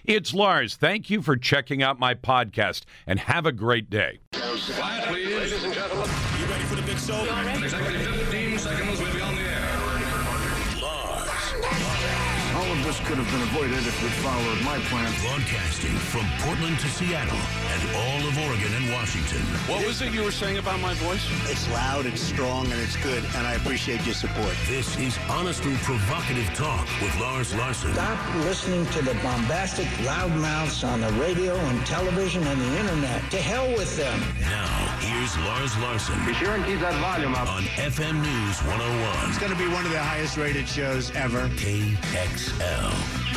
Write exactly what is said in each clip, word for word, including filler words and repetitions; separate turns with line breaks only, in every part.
It's Lars. Thank you for checking out my podcast, and have a great day.
Quiet, please. Ladies and gentlemen. You ready for the big show? In exactly fifteen seconds, we'll be on the air.
Lars.
All of this could have been avoided if we'd followed my plan.
Broadcasting from Portland to Seattle and all of Oregon and Washington.
What was it you were saying about my voice?
It's loud, it's strong, and it's good, and I appreciate your support.
This is honestly provocative talk with Lars Larson.
Stop listening to the bombastic loudmouths on the radio and television and the internet. To hell with them.
Now, here's Lars Larson.
Be sure and keep that volume up.
On F M News one oh one.
It's going to be one of the highest rated shows ever.
K X L.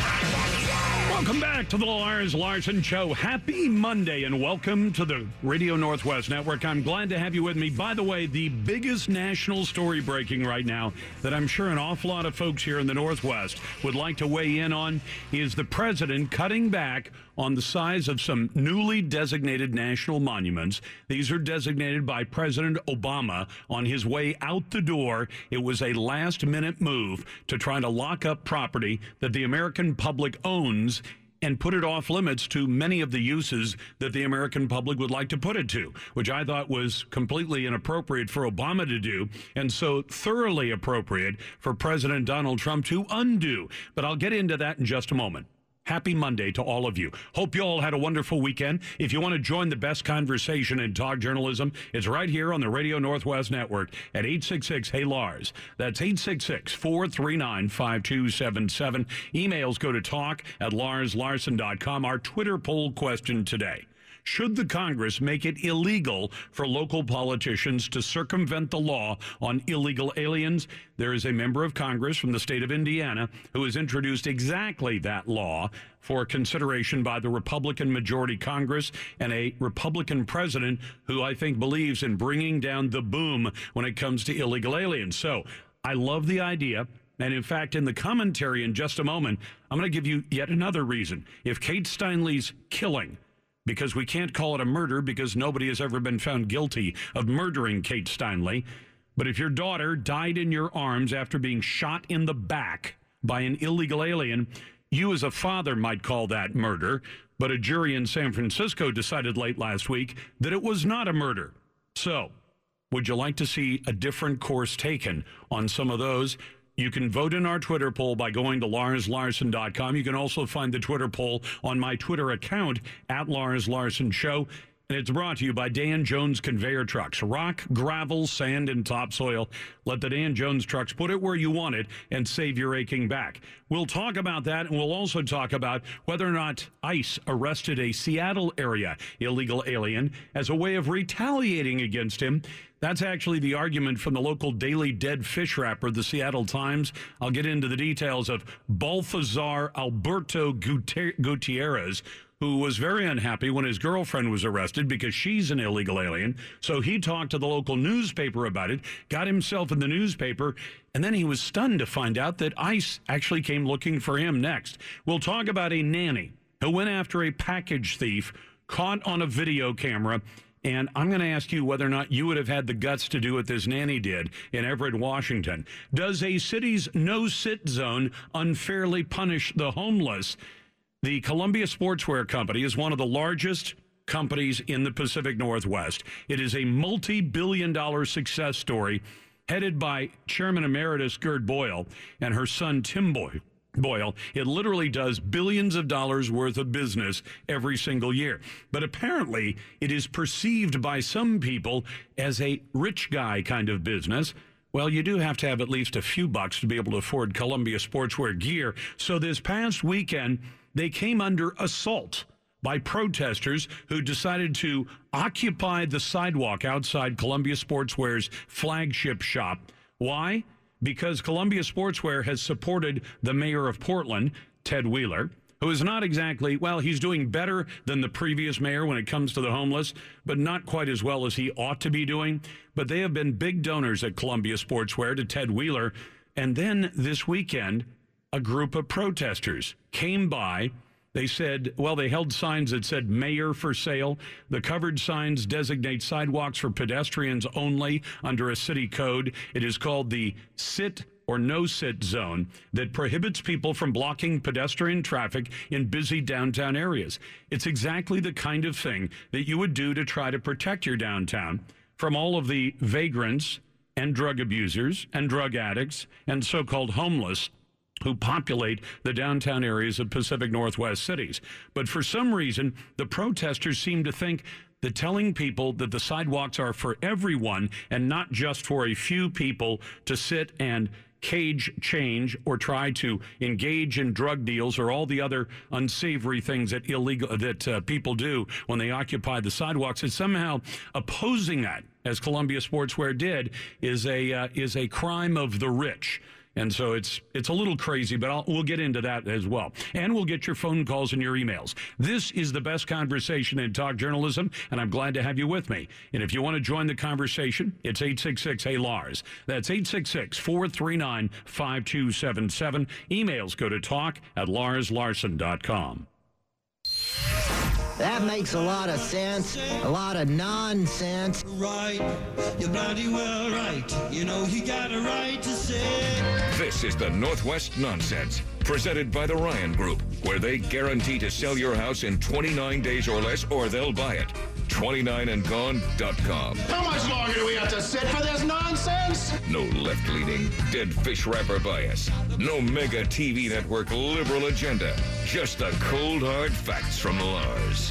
Welcome back to the Lars Larson Show. Happy Monday and welcome to the Radio Northwest Network. I'm glad to have you with me. By the way, the biggest national story breaking right now that I'm sure an awful lot of folks here in the Northwest would like to weigh in on is the president cutting back on the size of some newly designated national monuments. These are designated by President Obama on his way out the door. It was a last-minute move to try to lock up property that the American public owns and put it off limits to many of the uses that the American public would like to put it to, which I thought was completely inappropriate for Obama to do, and so thoroughly appropriate for President Donald Trump to undo. But I'll get into that in just a moment. Happy Monday to all of you. Hope you all had a wonderful weekend. If you want to join the best conversation in talk journalism, it's right here on the Radio Northwest Network at eight six six, hey Lars. That's eight six six, four three nine, five two seven seven. Emails go to talk at lars larson dot com. Our Twitter poll question today: should the Congress make it illegal for local politicians to circumvent the law on illegal aliens? There is a member of Congress from the state of Indiana who has introduced exactly that law for consideration by the Republican majority Congress and a Republican president who I think believes in bringing down the boom when it comes to illegal aliens. So I love the idea. And in fact, in the commentary in just a moment, I'm going to give you yet another reason. If Kate Steinle's killing, because we can't call it a murder because nobody has ever been found guilty of murdering Kate Steinle. But if your daughter died in your arms after being shot in the back by an illegal alien, you as a father might call that murder. But a jury in San Francisco decided late last week that it was not a murder. So, would you like to see a different course taken on some of those? You can vote in our Twitter poll by going to lars larson dot com. You can also find the Twitter poll on my Twitter account, at Lars Larson Show. And it's brought to you by Dan Jones Conveyor Trucks. Rock, gravel, sand, and topsoil. Let the Dan Jones trucks put it where you want it and save your aching back. We'll talk about that, and we'll also talk about whether or not ICE arrested a Seattle area illegal alien as a way of retaliating against him. That's actually the argument from the local daily dead fish wrapper, the Seattle Times. I'll get into the details of Balthazar Alberto Gutierrez, who was very unhappy when his girlfriend was arrested because she's an illegal alien. So he talked to the local newspaper about it, got himself in the newspaper, and then he was stunned to find out that ICE actually came looking for him next. We'll talk about a nanny who went after a package thief caught on a video camera. And I'm going to ask you whether or not you would have had the guts to do what this nanny did in Everett, Washington. Does a city's no-sit zone unfairly punish the homeless? The Columbia Sportswear Company is one of the largest companies in the Pacific Northwest. It is a multi-billion dollar success story headed by Chairman Emeritus Gerd Boyle and her son Tim Boyle. Boyle, it literally does billions of dollars worth of business every single year. But apparently, it is perceived by some people as a rich guy kind of business. Well, you do have to have at least a few bucks to be able to afford Columbia Sportswear gear. So this past weekend, they came under assault by protesters who decided to occupy the sidewalk outside Columbia Sportswear's flagship shop. Why? Because Columbia Sportswear has supported the mayor of Portland, Ted Wheeler, who is not exactly, well, he's doing better than the previous mayor when it comes to the homeless, but not quite as well as he ought to be doing. But they have been big donors at Columbia Sportswear to Ted Wheeler. And then this weekend, a group of protesters came by. They said, well, they held signs that said mayor for sale. The covered signs designate sidewalks for pedestrians only under a city code. It is called the Sit or no-sit zone that prohibits people from blocking pedestrian traffic in busy downtown areas. It's exactly the kind of thing that you would do to try to protect your downtown from all of the vagrants and drug abusers and drug addicts and so-called homeless who populate the downtown areas of Pacific Northwest cities. But for some reason, the protesters seem to think that telling people that the sidewalks are for everyone and not just for a few people to sit and cage change or try to engage in drug deals or all the other unsavory things that illegal that uh, people do when they occupy the sidewalks, is somehow opposing that, as Columbia Sportswear did, is a uh, is a crime of the rich. And so it's it's a little crazy, but I'll, we'll get into that as well. And we'll get your phone calls and your emails. This is the best conversation in talk journalism, and I'm glad to have you with me. And if you want to join the conversation, it's eight six six, hey Lars. That's eight six six, four three nine, five two seven seven. Emails go to talk at lars larson dot com.
That makes a lot of sense, a lot of nonsense.
Right, you're bloody well right. You know you got a right to say.
This is the Northwest Nonsense, presented by the Ryan Group, where they guarantee to sell your house in twenty-nine days or less, or they'll buy it. twenty-nine and gone dot com.
How much longer do we have to sit for this nonsense?
No left-leaning, dead fish wrapper bias. No mega T V network liberal agenda. Just the cold, hard facts from Lars.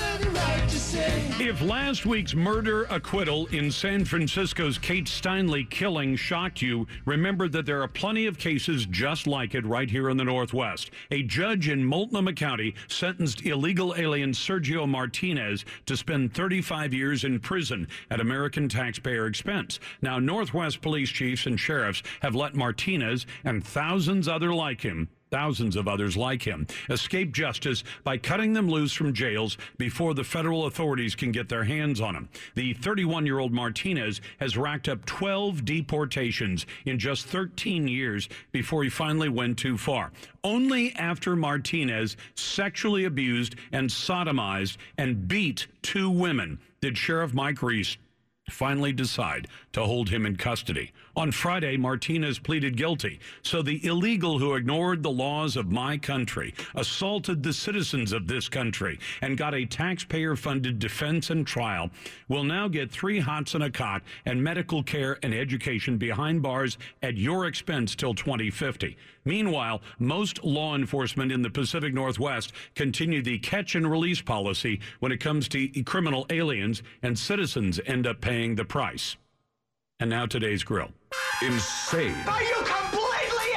If last week's murder acquittal in San Francisco's Kate Steinle killing shocked you, remember that there are plenty of cases just like it right here in the Northwest. A judge in Multnomah County sentenced illegal alien Sergio Martinez to spend thirty-five years in prison at American taxpayer expense. Now, Northwest police chiefs and sheriffs have let Martinez and thousands other like him Thousands of others like him escape justice by cutting them loose from jails before the federal authorities can get their hands on them. The thirty-one-year-old Martinez has racked up twelve deportations in just thirteen years before he finally went too far. Only after Martinez sexually abused and sodomized and beat two women did Sheriff Mike Reese finally decide to hold him in custody. On Friday, Martinez pleaded guilty. So the illegal who ignored the laws of my country, assaulted the citizens of this country, and got a taxpayer-funded defense and trial will now get three hots and a cot and medical care and education behind bars at your expense till twenty fifty. Meanwhile, most law enforcement in the Pacific Northwest continue the catch and release policy when it comes to criminal aliens, and citizens end up paying the price. And now today's grill.
Insane.
Are you completely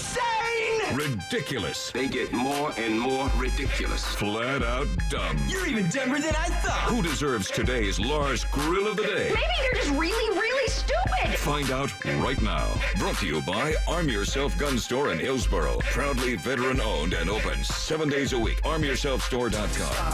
insane?
Ridiculous.
They get more and more ridiculous.
Flat out dumb.
You're even dumber than I thought.
Who deserves today's Lars Grill of the Day?
Maybe they're just really, really stupid.
Find out right now. Brought to you by Arm Yourself Gun Store in Hillsboro. Proudly veteran-owned and open seven days a week. arm yourself store dot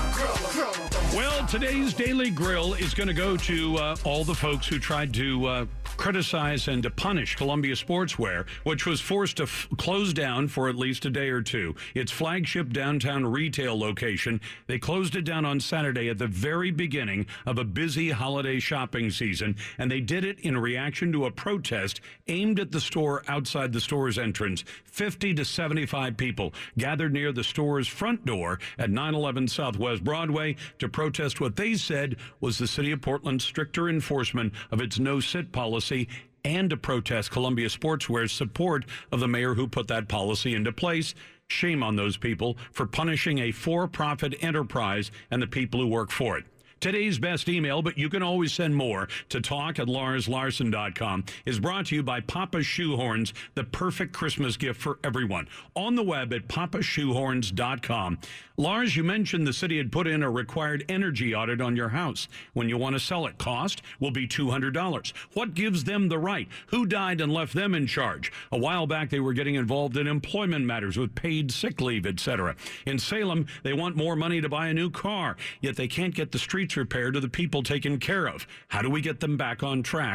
com.
Well, today's Daily Grill is going to go to uh, all the folks who tried to uh, criticize and to punish Columbia Sportswear, which was forced to f- close down for at least a day or two. Its flagship downtown retail location, they closed it down on Saturday at the very beginning of a busy holiday shopping season, and they did it in reaction to a protest aimed at the store outside the store's entrance. fifty to seventy-five people gathered near the store's front door at nine eleven Southwest Broadway to protest what they said was the city of Portland's stricter enforcement of its no-sit policy, and to protest Columbia Sportswear's support of the mayor who put that policy into place. Shame on those people for punishing a for-profit enterprise and the people who work for it. Today's best email, but you can always send more to talk at lars larson dot com, is brought to you by Papa Shoehorns, the perfect Christmas gift for everyone. On the web at papa shoehorns dot com. Lars, you mentioned the city had put in a required energy audit on your house when you want to sell it. Cost will be two hundred dollars. What gives them the right? Who died and left them in charge? A while back, they were getting involved in employment matters with paid sick leave, et cetera. In Salem, they want more money to buy a new car, yet they can't get the streets repaired to the people taken care of. How do we get them back on track?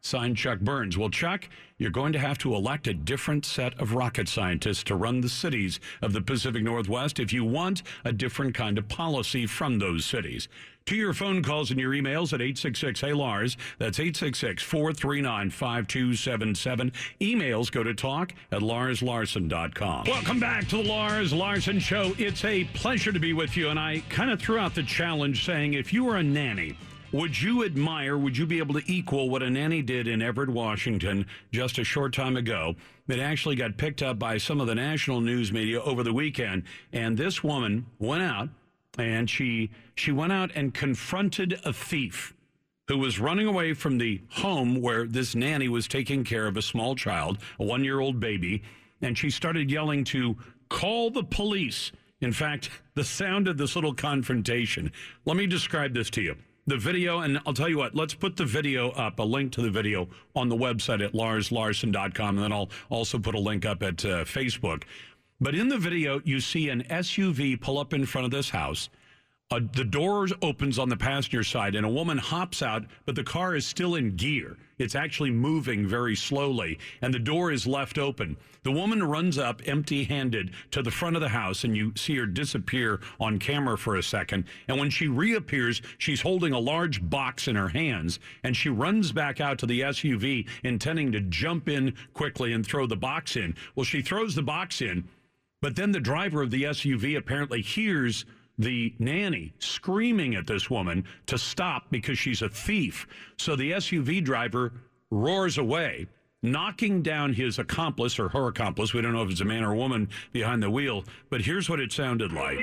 Signed, Chuck Burns. Well, Chuck, you're going to have to elect a different set of rocket scientists to run the cities of the Pacific Northwest if you want a different kind of policy from those cities. To your phone calls and your emails at eight six six, hey Lars. That's eight six six, four three nine, five two seven seven. Emails go to talk at lars larson dot com. Welcome back to the Lars Larson Show. It's a pleasure to be with you, and I kind of threw out the challenge saying if you were a nanny, would you admire, would you be able to equal what a nanny did in Everett, Washington just a short time ago? That actually got picked up by some of the national news media over the weekend, and this woman went out and she she went out and confronted a thief who was running away from the home where this nanny was taking care of a small child, a one-year-old baby, and she started yelling to call the police. In fact, the sound of this little confrontation. Let me describe this to you. The video, and I'll tell you what, let's put the video up, a link to the video on the website at lars larson dot com, and then I'll also put a link up at uh, Facebook. But in the video, you see an S U V pull up in front of this house. Uh, the door opens on the passenger side, and a woman hops out, but the car is still in gear. It's actually moving very slowly, and the door is left open. The woman runs up empty-handed to the front of the house, and you see her disappear on camera for a second. And when she reappears, she's holding a large box in her hands, and she runs back out to the S U V, intending to jump in quickly and throw the box in. Well, she throws the box in, but then the driver of the S U V apparently hears the nanny screaming at this woman to stop because she's a thief. So the S U V driver roars away, knocking down his accomplice or her accomplice. We don't know if it's a man or a woman behind the wheel, but here's what it sounded like.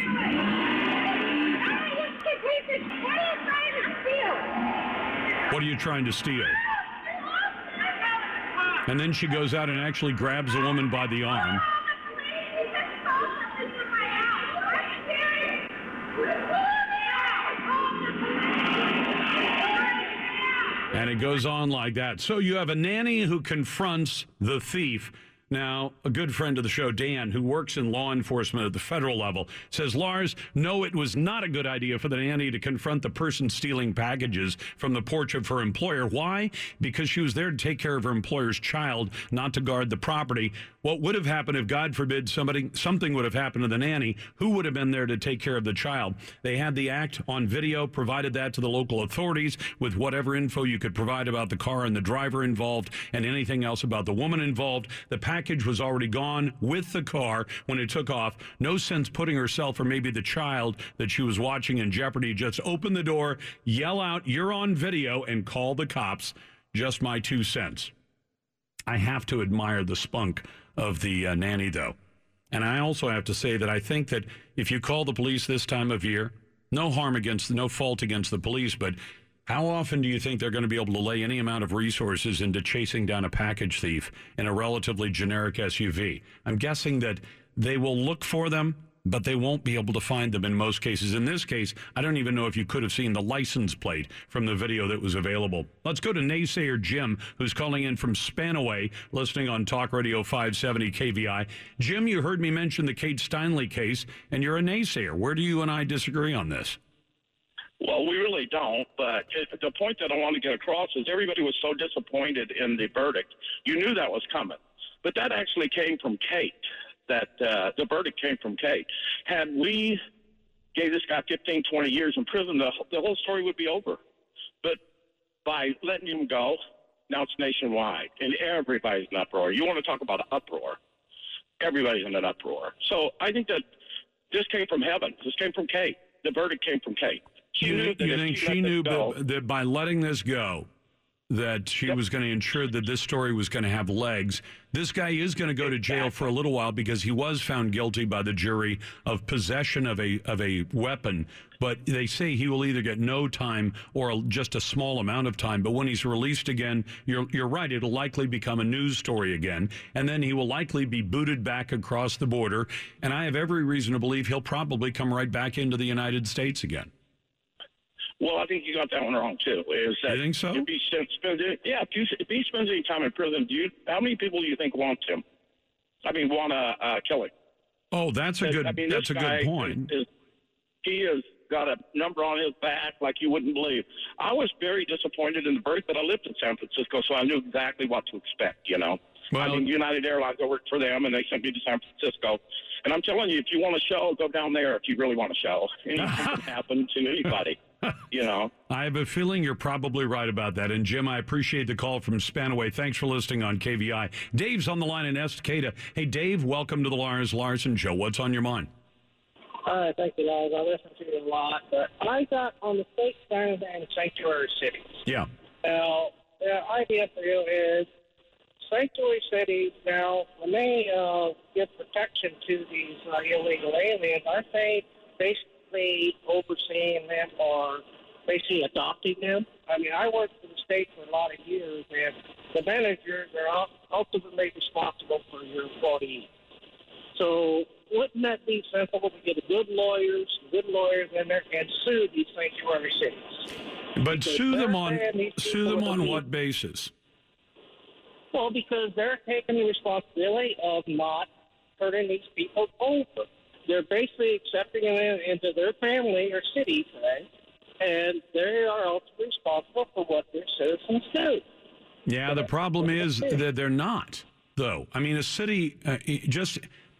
What are you trying to steal? And then she goes out and actually grabs the woman by the arm. And it goes on like that. So you have a nanny who confronts the thief. Now, a good friend of the show, Dan, who works in law enforcement at the federal level, says, Lars, no, it was not a good idea for the nanny to confront the person stealing packages from the porch of her employer. Why? Because she was there to take care of her employer's child, not to guard the property. What would have happened if, God forbid, somebody something would have happened to the nanny? Who would have been there to take care of the child? They had the act on video, provided that to the local authorities with whatever info you could provide about the car and the driver involved and anything else about the woman involved. The package was already gone with the car when it took off. No sense putting herself or maybe the child that she was watching in jeopardy. Just open the door, yell out, you're on video, and call the cops. Just my two cents. I have to admire the spunk of the uh, nanny, though. And I also have to say that I think that if you call the police this time of year, no harm against, no fault against the police, but how often do you think they're going to be able to lay any amount of resources into chasing down a package thief in a relatively generic S U V? I'm guessing that they will look for them, but they won't be able to find them in most cases. In this case, I don't even know if you could have seen the license plate from the video that was available. Let's go to naysayer Jim, who's calling in from Spanaway, listening on Talk Radio five seventy K V I. Jim, you heard me mention the Kate Steinle case, and you're a naysayer. Where do you and I disagree on this?
Well, we really don't, but it, the point that I want to get across is everybody was so disappointed in the verdict. You knew that was coming, but that actually came from Kate. That uh, the verdict came from Kate. Had we gave this guy fifteen, twenty years in prison, the, the whole story would be over. But by letting him go, now it's nationwide, and everybody's in an uproar. You want to talk about an uproar? Everybody's in an uproar. So I think that this came from heaven. This came from Kate. The verdict came from Kate. She
you,
knew that
you think
she,
she knew
go,
that, that by letting this go, that she yep. was going to ensure that this story was going to have legs. This guy is going to go to jail for a little while because he was found guilty by the jury of possession of a of a weapon. But they say he will either get no time or just a small amount of time. But when he's released again, you're you're right, it'll likely become a news story again. And then he will likely be booted back across the border. And I have every reason to believe he'll probably come right back into the United States again.
Well, I think you got that one wrong too. Is that
you think so?
If he spends, yeah, if, you, if he spends any time in prison, do you? How many people do you think want him? I mean, want to uh, kill him?
Oh, that's a good.
I mean,
that's a good point.
Is, is, he is got a number on his back like you wouldn't believe. I was very disappointed in the verdict, but I lived in San Francisco, so I knew exactly what to expect, you know. Well, I mean, United Airlines, I worked for them, and they sent me to San Francisco. And I'm telling you, if you want a show, go down there if you really want a show. Anything can happen to anybody, you know.
I have a feeling you're probably right about that. And, Jim, I appreciate the call from Spanaway. Thanks for listening on K V I. Dave's on the line in Estacada. Hey, Dave, welcome to the Lars Larson Show. What's on your mind?
Hi, thank you, Lars. I listen to you a lot. But I got on the state standard and sanctuary cities.
Yeah.
Now, the idea for you is sanctuary cities, now, when they uh, give protection to these uh, illegal aliens, aren't they basically overseeing them or basically adopting them? I mean, I worked for the state for a lot of years, and the managers are ultimately responsible for your employees. So wouldn't that be sensible to get a good lawyers, good lawyers in there and sue these sanctuary cities?
But
because
sue them on sue them on
the
what basis?
Well, because they're taking the responsibility of not turning these people over. They're basically accepting them into their family or city today, and they are ultimately responsible for what their citizens do.
Yeah, the problem is that they're not, though. I mean, a city uh, just...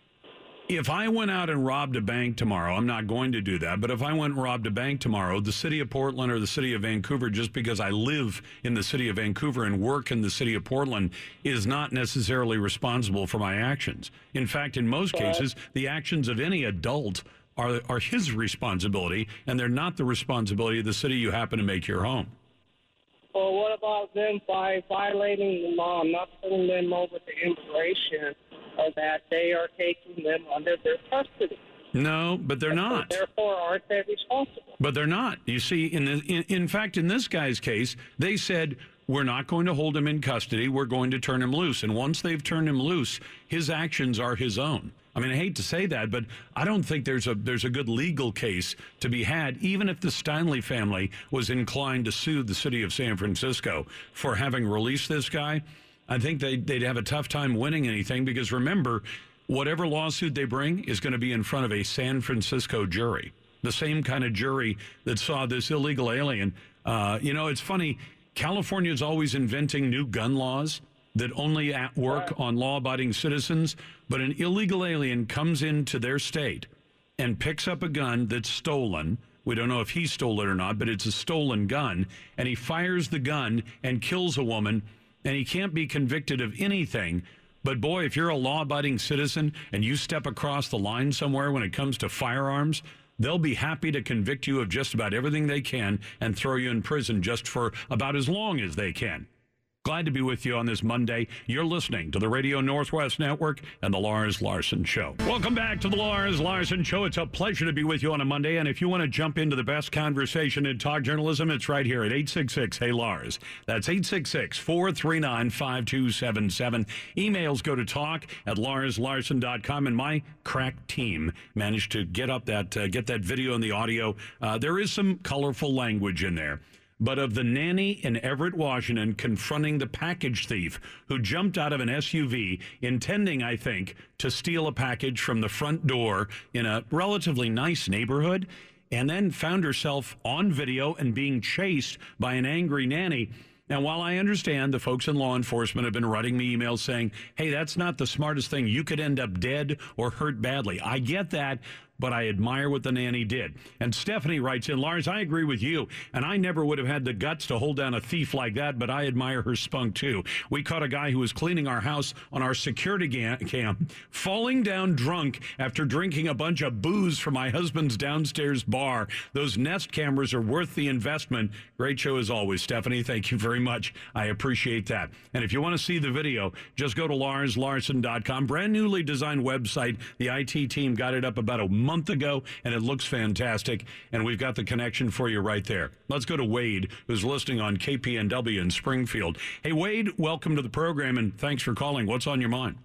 If I went out and robbed a bank tomorrow, I'm not going to do that, but if I went and robbed a bank tomorrow, the city of Portland or the city of Vancouver, just because I live in the city of Vancouver and work in the city of Portland, is not necessarily responsible for my actions. In fact, in most cases, the actions of any adult are, are his responsibility, and they're not the responsibility of the city you happen to make your home.
Well, what about them by violating the law, not putting them over to immigration, or that they are taking them under their custody?
No, but they're
and
not.
So therefore, aren't they responsible?
But they're not. You see, in, the, in in fact, in this guy's case, they said, we're not going to hold him in custody. We're going to turn him loose. And once they've turned him loose, his actions are his own. I mean, I hate to say that, but I don't think there's a there's a good legal case to be had, even if the Stanley family was inclined to sue the city of San Francisco for having released this guy. I think they'd, they'd have a tough time winning anything because, remember, whatever lawsuit they bring is going to be in front of a San Francisco jury, the same kind of jury that saw this illegal alien. Uh, you know, it's funny. California is always inventing new gun laws that only at work on law-abiding citizens, but an illegal alien comes into their state and picks up a gun that's stolen. We don't know if he stole it or not, but it's a stolen gun, and he fires the gun and kills a woman, and he can't be convicted of anything. But boy, if you're a law-abiding citizen and you step across the line somewhere when it comes to firearms, they'll be happy to convict you of just about everything they can and throw you in prison just for about as long as they can. Glad to be with you on this Monday. You're listening to the Radio Northwest Network and the Lars Larson Show. Welcome back to the Lars Larson Show. It's a pleasure to be with you on a Monday. And if you want to jump into the best conversation in talk journalism, it's right here at eight six six, hey Lars. That's eight six six, four three nine, five two seven seven. Emails go to talk at lars larson dot com. And my crack team managed to get up that, uh, get that video and the audio. Uh, there is some colorful language in there. But of the nanny in Everett, Washington, confronting the package thief who jumped out of an S U V, intending, I think, to steal a package from the front door in a relatively nice neighborhood, and then found herself on video and being chased by an angry nanny. Now, while I understand the folks in law enforcement have been writing me emails saying, hey, that's not the smartest thing. You could end up dead or hurt badly. I get that. But I admire what the nanny did. And Stephanie writes in, Lars, I agree with you, and I never would have had the guts to hold down a thief like that, but I admire her spunk too. We caught a guy who was cleaning our house on our security cam, falling down drunk after drinking a bunch of booze from my husband's downstairs bar. Those Nest cameras are worth the investment. Great show as always, Stephanie. Thank you very much. I appreciate that. And if you want to see the video, just go to lars larson dot com. Brand newly designed website. The I T team got it up about a month ago, and it looks fantastic, and we've got the connection for you right there. Let's go to Wade, who's listening on K P N W in Springfield. Hey, Wade, welcome to the program, and thanks for calling. What's on your mind?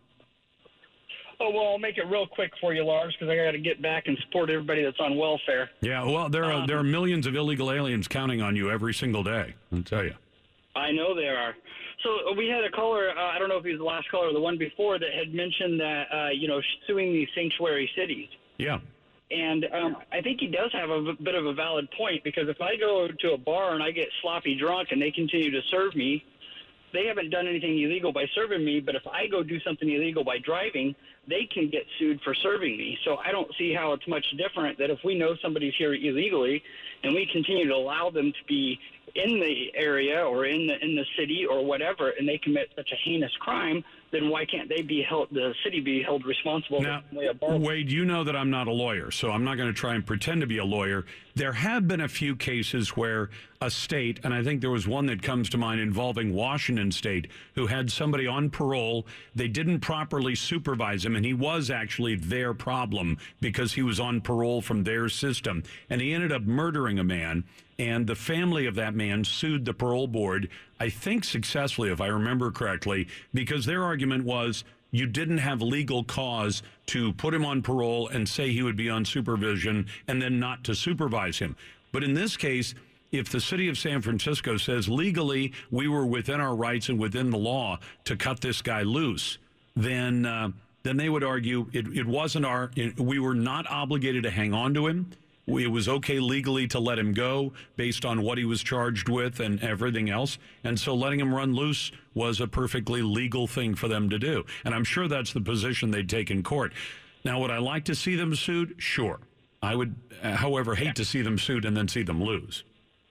Oh, well, I'll make it real quick for you, Lars, because I got to get back and support everybody that's on welfare.
Yeah, well, there are, um, there are millions of illegal aliens counting on you every single day, I'll tell you.
I know there are. So we had a caller, uh, I don't know if he was the last caller or the one before, that had mentioned that, uh, you know, suing these sanctuary cities.
Yeah.
And um, I think he does have a bit of a valid point, because if I go to a bar and I get sloppy drunk and they continue to serve me, they haven't done anything illegal by serving me, but if I go do something illegal by driving, they can get sued for serving me. So I don't see how it's much different that if we know somebody's here illegally and we continue to allow them to be in the area or in the in the city or whatever, and they commit such a heinous crime, then why can't they be held, the city be held responsible?
Now,
for
Wade, you know that I'm not a lawyer, so I'm not going to try and pretend to be a lawyer. There have been a few cases where a state, and I think there was one that comes to mind involving Washington State, who had somebody on parole. They didn't properly supervise him, and he was actually their problem because he was on parole from their system. And he ended up murdering a man. And the family of that man sued the parole board, I think successfully, if I remember correctly, because their argument was you didn't have legal cause to put him on parole and say he would be on supervision and then not to supervise him. But in this case, if the city of San Francisco says legally we were within our rights and within the law to cut this guy loose, then uh, then they would argue it, it wasn't our, it, we were not obligated to hang on to him. It was okay legally to let him go based on what he was charged with and everything else. And so letting him run loose was a perfectly legal thing for them to do. And I'm sure that's the position they'd take in court. Now, would I like to see them sued? Sure. I would, uh, however, hate to see them sued and then see them lose.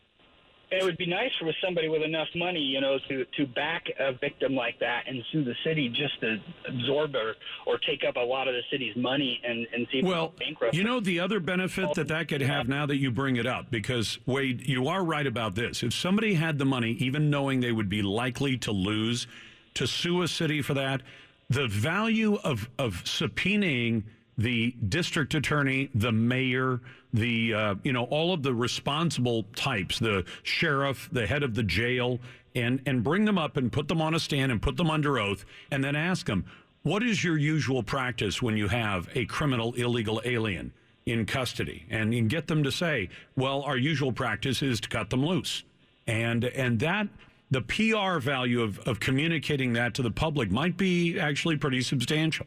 It would be nice for somebody with enough money, you know, to, to back a victim like that and sue the city just to absorb or, or take up a lot of the city's money and, and see if
well,
it's bankrupt.
You know, the other benefit that that could have now that you bring it up, because, Wade, you are right about this. If somebody had the money, even knowing they would be likely to lose, to sue a city for that, the value of, of subpoenaing the district attorney, the mayor, the, uh, you know, all of the responsible types, the sheriff, the head of the jail, and, and bring them up and put them on a stand and put them under oath and then ask them, what is your usual practice when you have a criminal illegal alien in custody? And you can get them to say, well, our usual practice is to cut them loose. And, and that, the P R value of, of communicating that to the public might be actually pretty substantial.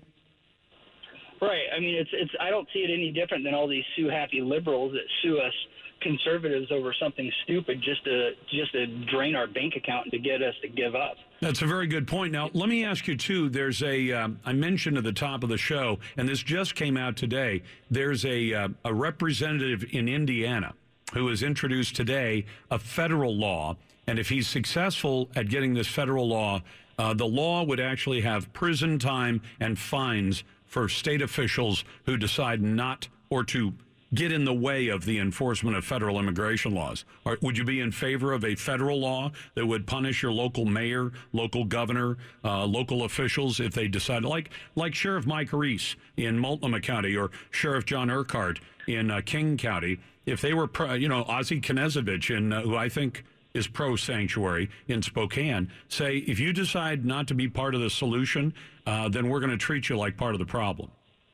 Right. I mean, it's it's. I don't see it any different than all these sue-happy liberals that sue us conservatives over something stupid just to just to drain our bank account and to get us to give up.
That's a very good point. Now, let me ask you, too, there's a, um, I mentioned at the top of the show, and this just came out today, there's a, uh, a representative in Indiana who has introduced today a federal law, and if he's successful at getting this federal law, uh, the law would actually have prison time and fines for state officials who decide not or to get in the way of the enforcement of federal immigration laws. Or would you be in favor of a federal law that would punish your local mayor, local governor, uh, local officials if they decide, like like Sheriff Mike Reese in Multnomah County or Sheriff John Urquhart in uh, King County, if they were, pro, you know, Ozzie Knezovich, in, uh, who I think is pro-sanctuary in Spokane, say, if you decide not to be part of the solution, uh, then we're going to treat you like part of the problem.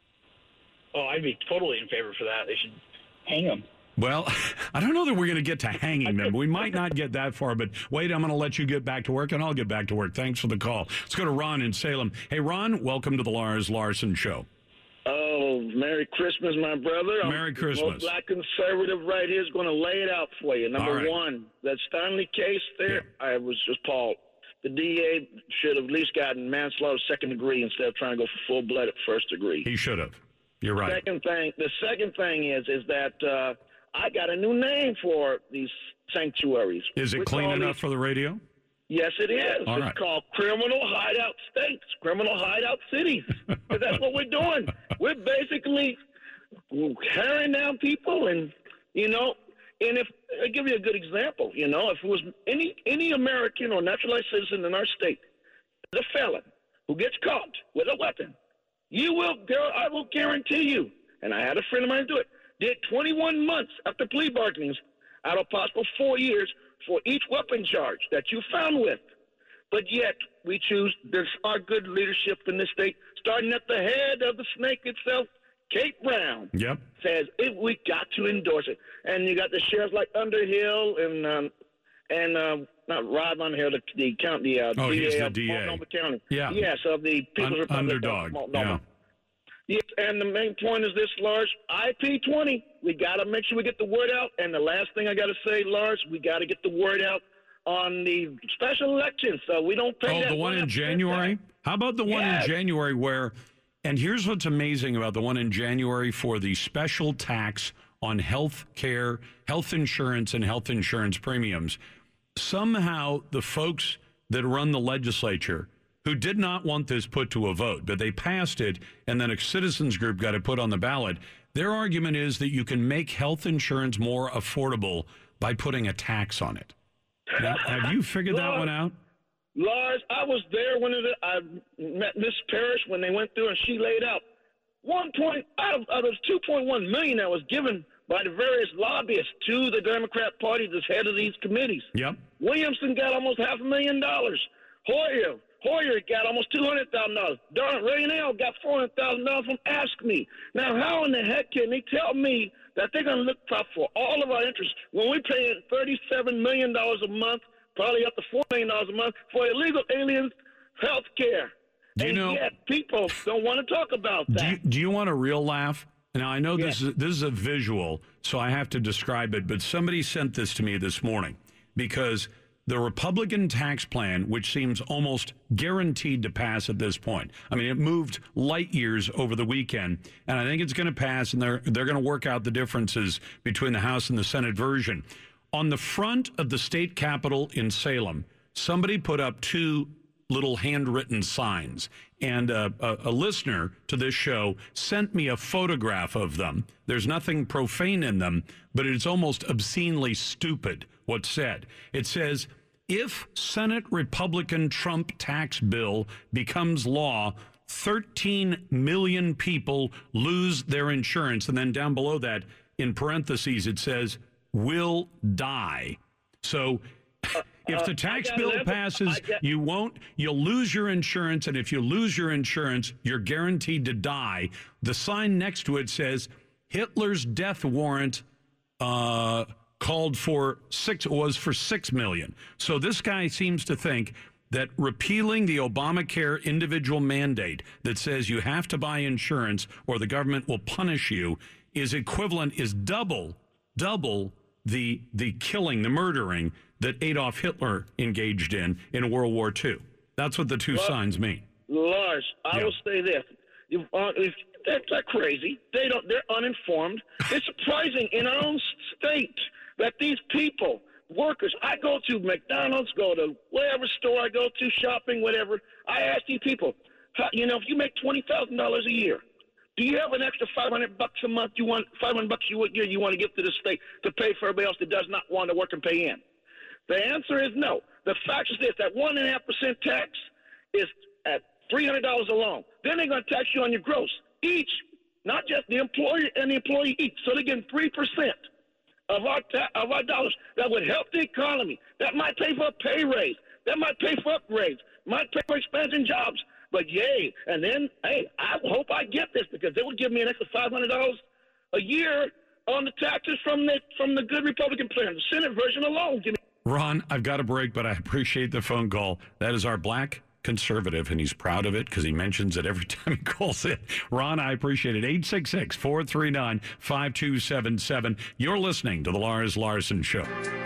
Oh, I'd be totally in favor for that. They should hang them.
Well, I don't know that we're going to get to hanging them. We might not get that far, but wait, I'm going to let you get back to work, and I'll get back to work. Thanks for the call. Let's go to Ron in Salem. Hey, Ron, welcome to the Lars Larson Show.
Oh, Merry Christmas, my brother.
Merry Christmas.
The black conservative right here is going to lay it out for you. Number
right.
one, that Stanley case there, yeah. I was just appalled. The D A should have at least gotten manslaughter second degree instead of trying to go for full-blooded first degree.
He should have. You're right.
Second thing, the second thing is is that uh, I got a new name for these sanctuaries.
Is it
We're
clean enough
these,
for the radio?
Yes, it is.
All
it's
right.
called criminal hideout states, criminal hideout cities. That's what we're doing. We're basically tearing down people, and you know, and if I'll give you a good example, you know, if it was any any American or naturalized citizen in our state, the felon who gets caught with a weapon, you will, I will guarantee you, and I had a friend of mine do it, did twenty-one months after plea bargainings out of possible four years for each weapon charge that you found with. But yet we choose, there's our good leadership in this state, starting at the head of the snake itself, Kate Brown,
yep.
says it, we got to endorse it. And you got the sheriffs like Underhill and um, and uh, not Rod Underhill, the, the county, uh,
oh,
D A
he's the
of
D A.
Multnomah County.
Yeah.
Yes, of the People's
Un-
Republic
underdog.
of Multnomah.
Yeah.
Yes, and the main point is this, Lars, I P twenty, we got to make sure we get the word out. And the last thing I got to say, Lars, we got to get the word out on the special elections. So we don't pay
oh,
that
the one in January?
Back.
How about the one
yes.
in January where, and here's what's amazing about the one in January for the special tax on health care, health insurance, and health insurance premiums. Somehow the folks that run the legislature who did not want this put to a vote, but they passed it, and then a citizens group got it put on the ballot. Their argument is that you can make health insurance more affordable by putting a tax on it. Now, have you figured
Lars,
that one out?
Lars, I was there when it, I met Miss Parrish when they went through, and she laid out one point out of, out of two point one million that was given by the various lobbyists to the Democrat Party that's head of these committees.
Yep.
Williamson got almost half a million dollars. Hoyer Hoyer got almost two hundred thousand dollars. Darn, Raynell got four hundred thousand dollars from Ask Me. Now, how in the heck can they tell me that they're going to look out for all of our interests when we're paying thirty-seven million dollars a month, probably up to four million dollars a month, for illegal aliens' health care?
Do you
and
know,
yet people don't want to talk about that.
Do you, do you want a real laugh? Now, I know
Yes.
this is this is a visual, so I have to describe it, but somebody sent this to me this morning because the Republican tax plan, which seems almost guaranteed to pass at this point. I mean, it moved light years over the weekend, and I think it's going to pass, and they're they're going to work out the differences between the House and the Senate version. On the front of the state capitol in Salem, somebody put up two little handwritten signs, and uh, a, a listener to this show sent me a photograph of them. There's nothing profane in them, but it's almost obscenely stupid what's said. It says, if Senate Republican Trump tax bill becomes law, thirteen million people lose their insurance. And then down below that, in parentheses, it says, will die. So if the tax bill passes, you won't, you'll lose your insurance. And if you lose your insurance, you're guaranteed to die. The sign next to it says, Hitler's death warrant uh, called for six, was for six million. So this guy seems to think that repealing the Obamacare individual mandate that says you have to buy insurance or the government will punish you is equivalent, is double, double the the killing, the murdering that Adolf Hitler engaged in in World War Two. That's what the two
Lars,
signs mean.
Lars, I
Yeah.
will say this. You, uh, if, they're, they're crazy. They don't. They're uninformed. It's surprising in our own state that these people, workers, I go to McDonald's, go to whatever store I go to, shopping, whatever. I ask these people, how, you know, if you make twenty thousand dollars a year, do you have an extra five hundred bucks a month? You want five hundred bucks a year you want to give to the state to pay for everybody else that does not want to work and pay in? The answer is no. The fact is this: that one and a half percent tax is at three hundred dollars alone. Then they're going to tax you on your gross each, not just the employer and the employee each. So they're getting three percent of our ta- of our dollars. That would help the economy. That might pay for a pay raise. That might pay for upgrades. Might pay for expansion jobs. But yay, and then hey, I hope I get this because they would give me an extra five hundred dollars a year on the taxes from the from the good Republican plan. The Senate version alone. Give me-
Ron, I've got a break, but I appreciate the phone call. That is our black conservative, and he's proud of it because he mentions it every time he calls in. Ron, I appreciate it. eight six six, four three nine, five two seven seven. You're listening to the Lars Larson Show.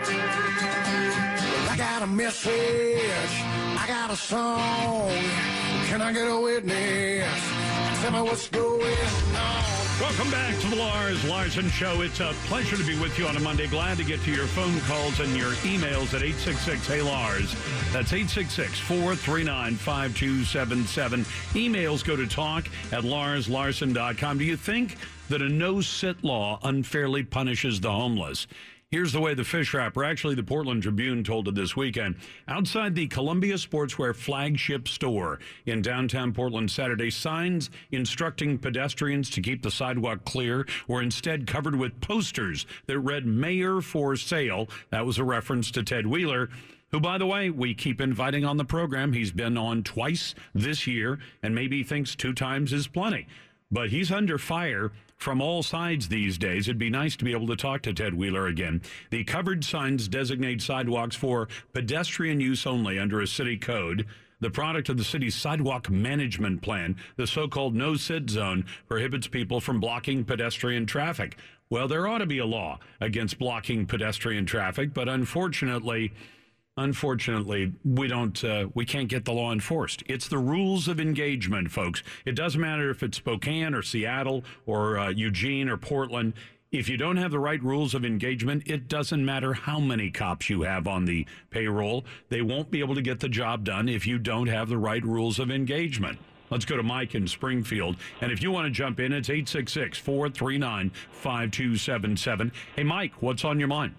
I got a message. I got a song. Can I get a witness? Tell me what's going on.
Welcome back to the Lars Larson Show. It's a pleasure to be with you on a Monday. Glad to get to your phone calls and your emails at eight six six, hey Lars. That's eight six six, four three nine, five two seven seven. Emails go to talk at lars larson dot com. Do you think that a no-sit law unfairly punishes the homeless? Here's the way the fish wrapper, actually the Portland Tribune, told it this weekend. Outside the Columbia Sportswear flagship store in downtown Portland Saturday, signs instructing pedestrians to keep the sidewalk clear were instead covered with posters that read Mayor for Sale. That was a reference to Ted Wheeler, who, by the way, we keep inviting on the program. He's been on twice this year, and maybe he thinks two times is plenty. But he's under fire from all sides these days. It'd be nice to be able to talk to Ted Wheeler again. The covered signs designate sidewalks for pedestrian use only under a city code. the product of the city's sidewalk management plan. The so-called no-sit zone prohibits people from blocking pedestrian traffic. Well, there ought to be a law against blocking pedestrian traffic, but unfortunately, unfortunately, we don't, uh, we can't get the law enforced. It's the rules of engagement, folks. It doesn't matter if it's Spokane or Seattle or uh, Eugene or Portland. If you don't have the right rules of engagement, it doesn't matter how many cops you have on the payroll. They won't be able to get the job done if you don't have the right rules of engagement. Let's go to Mike in Springfield. And if you want to jump in, it's eight six six, four three nine, five two seven seven. Hey, Mike, what's on your mind?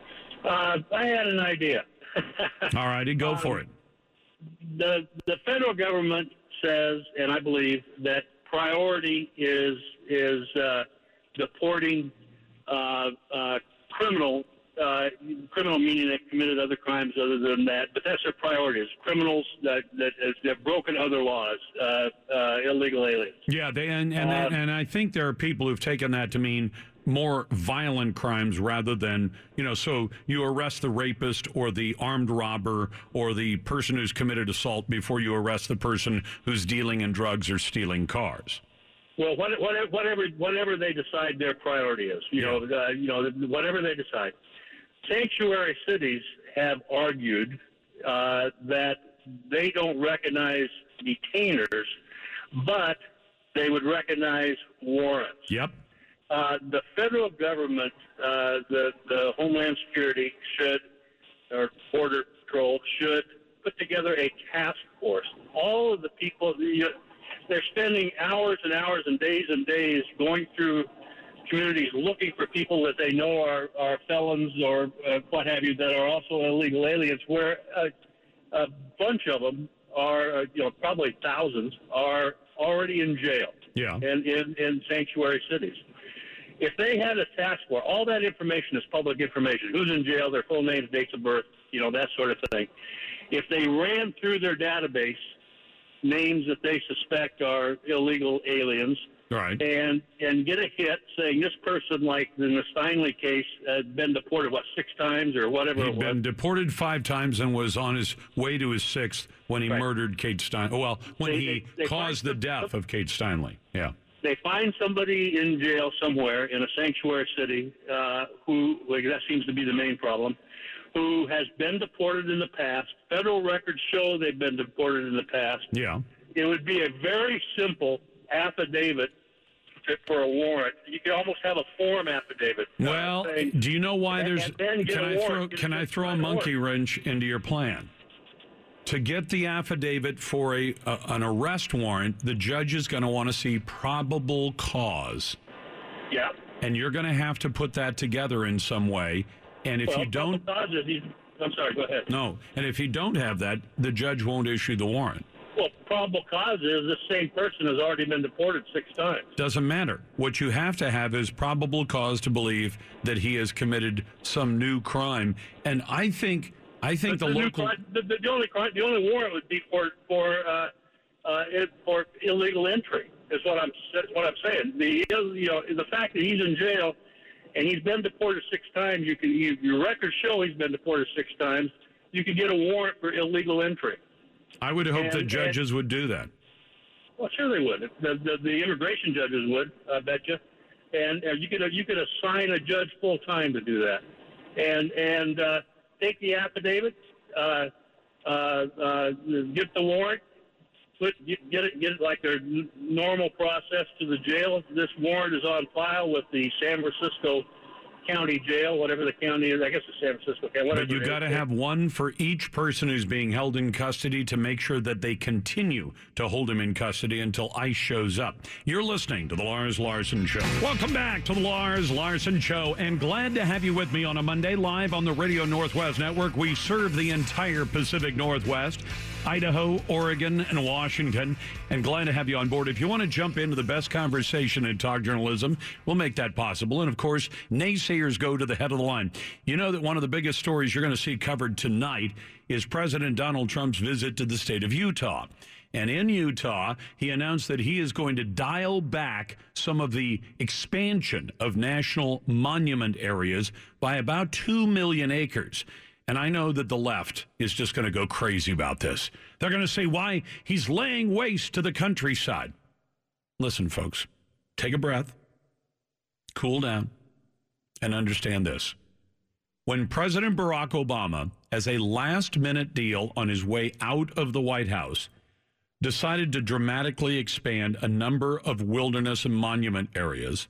Uh, I had an idea.
All righty, go um, for it.
The, the federal government says, and I believe, that priority is, is uh, deporting uh, uh, criminal Uh, criminal meaning they've committed other crimes other than that, but that's their priority, is criminals that, that, that have broken other laws, uh, uh, illegal aliens.
Yeah, they and and,
uh,
and I think there are people who've taken that to mean more violent crimes rather than, you know, so you arrest the rapist or the armed robber or the person who's committed assault before you arrest the person who's dealing in drugs or stealing cars.
Well, whatever, whatever, whatever they decide their priority is, you yeah. know, uh, you know, whatever they decide. Sanctuary cities have argued uh, that they don't recognize detainers, but they would recognize warrants.
Yep.
Uh, the federal government, uh, the, the Homeland Security should, or Border Patrol should put together a task force. All of the people, you know, they're spending hours and hours and days and days going through communities looking for people that they know are, are felons or uh, what have you that are also illegal aliens, where a, a bunch of them are, uh, you know, probably thousands, are already in jail
yeah.
and in, in sanctuary cities. If they had a task force, all that information is public information, who's in jail, their full names, dates of birth, you know, that sort of thing. If they ran through their database names that they suspect are illegal aliens,
right,
and and get a hit saying this person, like in the Steinle case, had been deported, what, six times or whatever
He'd
it was?
been deported five times and was on his way to his sixth when he
right.
murdered Kate Steinle. Well, when
they,
he
they, they
caused the
some,
death of Kate Steinle. Yeah.
They find somebody in jail somewhere in a sanctuary city uh, who, like, that seems to be the main problem, who has been deported in the past. Federal records show they've been deported in the past.
Yeah.
It would be a very simple affidavit for a warrant. You could almost have a form affidavit.
Well,
saying,
do you know why
and,
there's?
And then get
can
a
I
warrant,
throw? Can I throw a monkey wrench into your plan? To get the affidavit for a, a an arrest warrant, the judge is going to want to see probable cause.
Yeah.
And you're going to have to put that together in some way. And if
well,
you don't,
cause is, I'm sorry. Go ahead.
No, and if you don't have that, the judge won't issue the warrant.
Well, probable cause is this same person has already been deported six times.
Doesn't matter. What you have to have is probable cause to believe that he has committed some new crime. And I think, I think
the,
the,
the
local
crime, the, the only crime, the only warrant would be for for uh, uh, it, for illegal entry. Is what I'm what I'm saying. The you know the fact that he's in jail and he's been deported six times. You can you, your records show he's been deported six times. You can get a warrant for illegal entry.
I would hope
and,
that judges
and,
would do that.
Well, sure they would. The, the, the immigration judges would, I bet you. And uh, you could you could assign a judge full time to do that, and and uh, take the affidavit, uh, uh, uh, get the warrant, put get, get it get it like their normal process to the jail. This warrant is on file with the San Francisco County Jail, whatever the county is. I guess it's San Francisco County.
But you got to have one for each person who's being held in custody to make sure that they continue to hold him in custody until ICE shows up. You're listening to the Lars Larson Show. Welcome back to the Lars Larson Show, and glad to have you with me on a Monday live on the Radio Northwest Network. We serve the entire Pacific Northwest, Idaho, Oregon, and Washington, and glad to have you on board. If you want to jump into the best conversation in talk journalism, we'll make that possible. And, of course, naysayers go to the head of the line. You know that one of the biggest stories you're going to see covered tonight is President Donald Trump's visit to the state of Utah. And in Utah, he announced that he is going to dial back some of the expansion of national monument areas by about two million acres. And I know that the left is just going to go crazy about this. They're going to say why he's laying waste to the countryside. Listen, folks, take a breath, cool down, and understand this. When President Barack Obama, as a last-minute deal on his way out of the White House, decided to dramatically expand a number of wilderness and monument areas,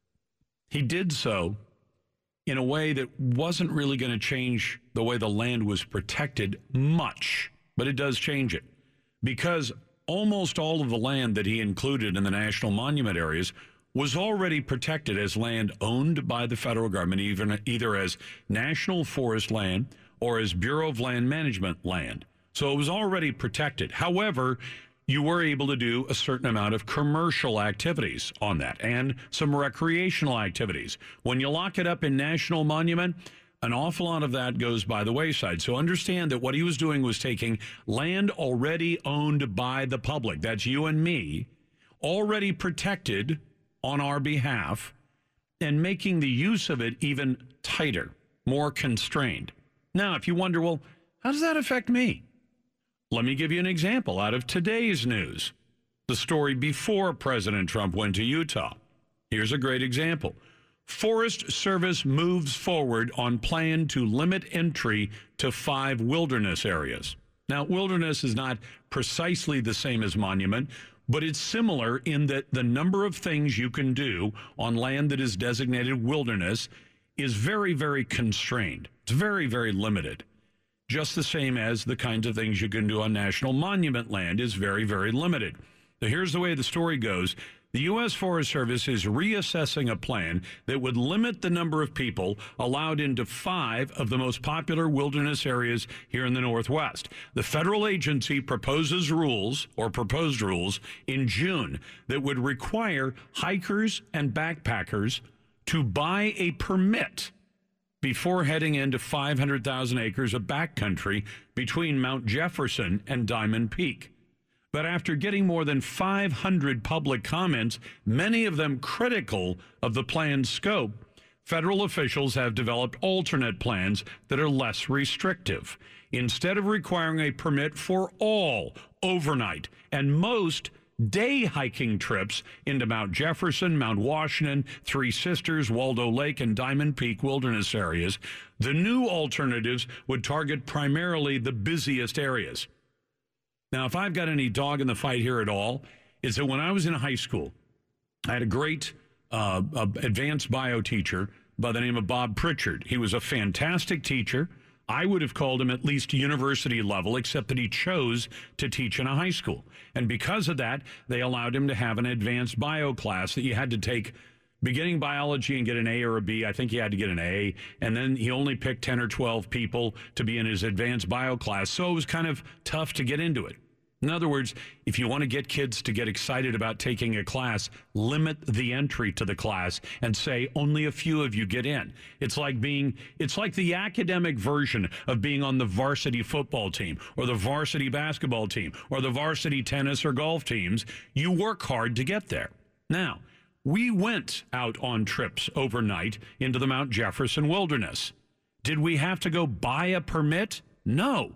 he did so in a way that wasn't really going to change the way the land was protected much, but it does change it. Because almost all of the land that he included in the national monument areas was already protected as land owned by the federal government, even either as national forest land or as Bureau of Land Management land. So it was already protected. However, you were able to do a certain amount of commercial activities on that and some recreational activities. When you lock it up in national monument, an awful lot of that goes by the wayside. So understand that what he was doing was taking land already owned by the public, that's you and me, already protected on our behalf, and making the use of it even tighter, more constrained. Now, if you wonder, well, how does that affect me? Let me give you an example out of today's news, the story before President Trump went to Utah. Here's a great example. Forest Service moves forward on plan to limit entry to five wilderness areas. Now, wilderness is not precisely the same as monument, but it's similar in that the number of things you can do on land that is designated wilderness is very, very constrained. It's very, very limited. Just the same as the kinds of things you can do on national monument land is very, very limited. So here's the way the story goes. The U S Forest Service is reassessing a plan that would limit the number of people allowed into five of the most popular wilderness areas here in the Northwest. The federal agency proposes rules, or proposed rules, in June that would require hikers and backpackers to buy a permit before heading into five hundred thousand acres of backcountry between Mount Jefferson and Diamond Peak. But after getting more than five hundred public comments, many of them critical of the plan's scope, federal officials have developed alternate plans that are less restrictive. Instead of requiring a permit for all overnight and most day hiking trips into Mount Jefferson, Mount Washington, Three Sisters, Waldo Lake, and Diamond Peak wilderness areas, the new alternatives would target primarily the busiest areas. Now, if I've got any dog in the fight here at all, is that when I was in high school, I had a great uh, uh, advanced bio teacher by the name of Bob Pritchard. He was a fantastic teacher. I would have called him at least university level, except that he chose to teach in a high school. And because of that, they allowed him to have an advanced bio class that you had to take beginning biology and get an A or a B. I think he had to get an A. And then he only picked ten or twelve people to be in his advanced bio class. So it was kind of tough to get into it. In other words, if you want to get kids to get excited about taking a class, limit the entry to the class and say only a few of you get in. It's like being, it's like the academic version of being on the varsity football team or the varsity basketball team or the varsity tennis or golf teams. You work hard to get there. Now, we went out on trips overnight into the Mount Jefferson wilderness. Did we have to go buy a permit? No.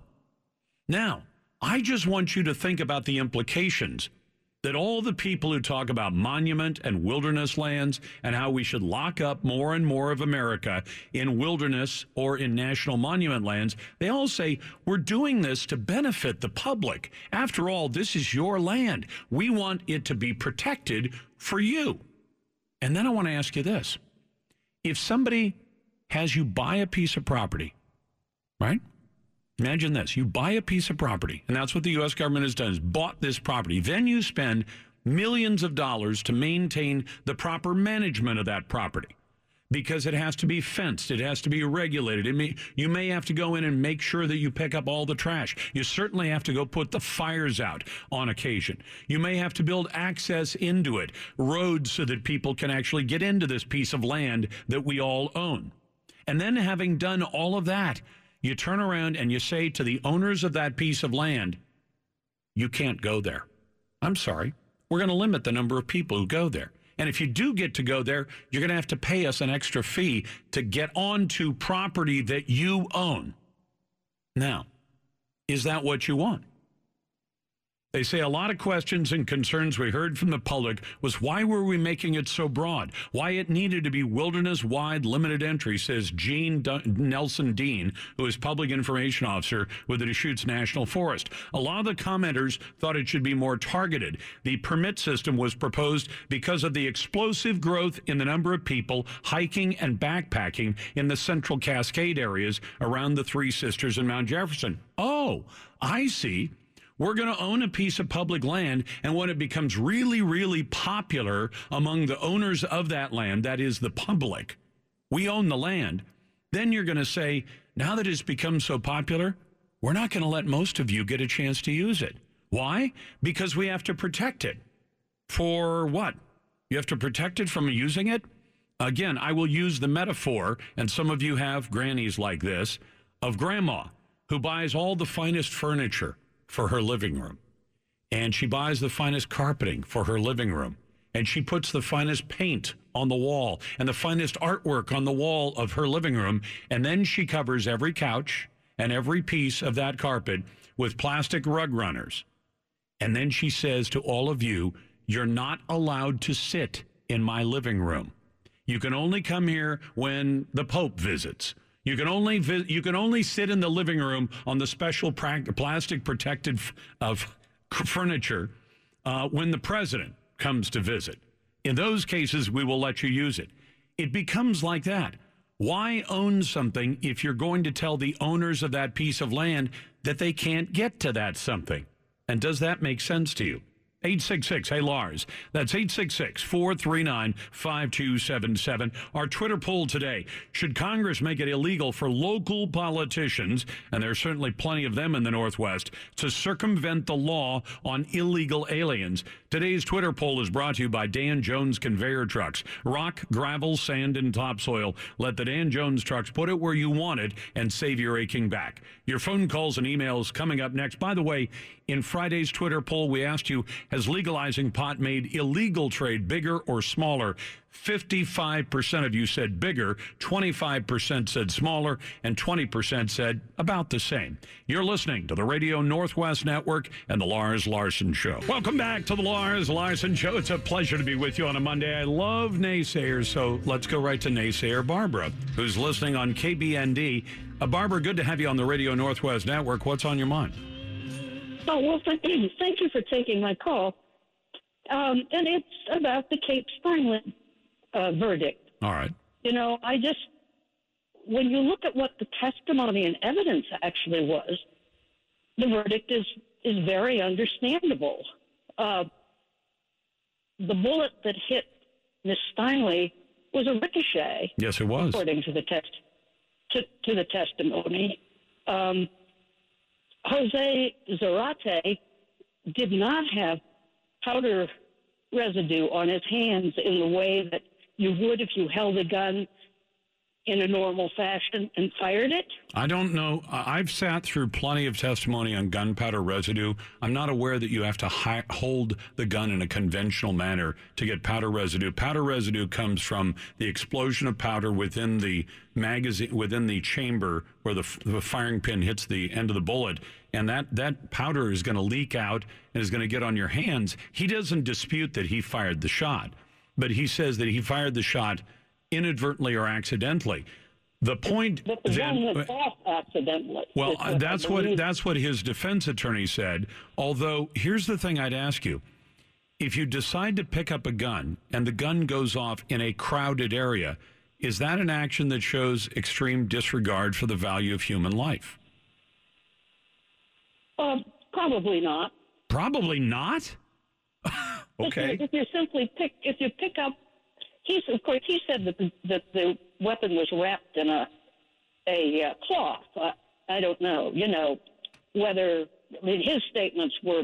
Now, I just want you to think about the implications that all the people who talk about monument and wilderness lands and how we should lock up more and more of America in wilderness or in national monument lands, they all say, we're doing this to benefit the public. After all, this is your land. We want it to be protected for you. And then I want to ask you this. If somebody has you buy a piece of property, right? Imagine this. You buy a piece of property, and that's what the U S government has done, is bought this property. Then you spend millions of dollars to maintain the proper management of that property because it has to be fenced. It has to be regulated. It may, you may have to go in and make sure that you pick up all the trash. You certainly have to go put the fires out on occasion. You may have to build access into it, roads so that people can actually get into this piece of land that we all own. And then having done all of that, you turn around and you say to the owners of that piece of land, you can't go there. I'm sorry. We're going to limit the number of people who go there. And if you do get to go there, you're going to have to pay us an extra fee to get onto property that you own. Now, is that what you want? They say a lot of questions and concerns we heard from the public was why were we making it so broad? Why it needed to be wilderness-wide limited entry, says Gene D- Nelson Dean, who is Public Information Officer with the Deschutes National Forest. A lot of the commenters thought it should be more targeted. The permit system was proposed because of the explosive growth in the number of people hiking and backpacking in the Central Cascade areas around the Three Sisters and Mount Jefferson. Oh, I see. We're going to own a piece of public land, and when it becomes really, really popular among the owners of that land, that is the public, we own the land, then you're going to say, now that it's become so popular, we're not going to let most of you get a chance to use it. Why? Because we have to protect it. For what? You have to protect it from using it? Again, I will use the metaphor, and some of you have grannies like this, of grandma who buys all the finest furniture for her living room, and she buys the finest carpeting for her living room, and she puts the finest paint on the wall and the finest artwork on the wall of her living room, and then she covers every couch and every piece of that carpet with plastic rug runners. And then she says to all of you, you're not allowed to sit in my living room. You can only come here when the Pope visits. You can only vi- you can only sit in the living room on the special pra- plastic protected f- of furniture uh, when the president comes to visit. In those cases, we will let you use it. It becomes like that. Why own something if you're going to tell the owners of that piece of land that they can't get to that something? And does that make sense to you? eight six six, hey Lars. That's eight six six, four three nine, five two seven seven. Our Twitter poll today, should Congress make it illegal for local politicians, and there's certainly plenty of them in the Northwest, to circumvent the law on illegal aliens? Today's Twitter poll is brought to you by Dan Jones Conveyor Trucks. Rock, gravel, sand, and topsoil. Let the Dan Jones trucks put it where you want it and save your aching back. Your phone calls and emails coming up next. By the way, in Friday's Twitter poll, we asked you, has legalizing pot made illegal trade bigger or smaller? fifty-five percent of you said bigger, twenty-five percent said smaller, and twenty percent said about the same. You're listening to the Radio Northwest Network and the Lars Larson Show. Welcome back to the Lars Larson Show. It's a pleasure to be with you on a Monday. I love naysayers, so let's go right to naysayer Barbara, who's listening on K B N D. Uh, Barbara, good to have you on the Radio Northwest Network. What's on your mind?
Oh, well, thank you for taking my call. Um, and it's about the Cape Steinle uh, verdict.
All right.
You know, I just, when you look at what the testimony and evidence actually was, the verdict is, is very understandable. Uh, the bullet that hit Miss Steinle was a ricochet.
Yes, it was.
According to the test, to, to the testimony. Um, Jose Zarate did not have powder residue on his hands in the way that you would if you held a gun in a normal fashion and fired it?
I don't know. I've sat through plenty of testimony on gunpowder residue. I'm not aware that you have to hi- hold the gun in a conventional manner to get powder residue. Powder residue comes from the explosion of powder within the magazine, within the chamber where the, the firing pin hits the end of the bullet, and that, that powder is going to leak out and is going to get on your hands. He doesn't dispute that he fired the shot, but he says that he fired the shot inadvertently or accidentally. The point
but the
then,
gun went off accidentally.
well,
what
that's what that's what his defense attorney said. Although, here's the thing I'd ask you. If you decide to pick up a gun and the gun goes off in a crowded area, is that an action that shows extreme disregard for the value of human life?
Uh, probably not.
Probably not? Okay.
If you, if you simply pick, if you pick up, he's of course he said that the, that the weapon was wrapped in a a uh, cloth. I, I don't know, you know, whether I mean his statements were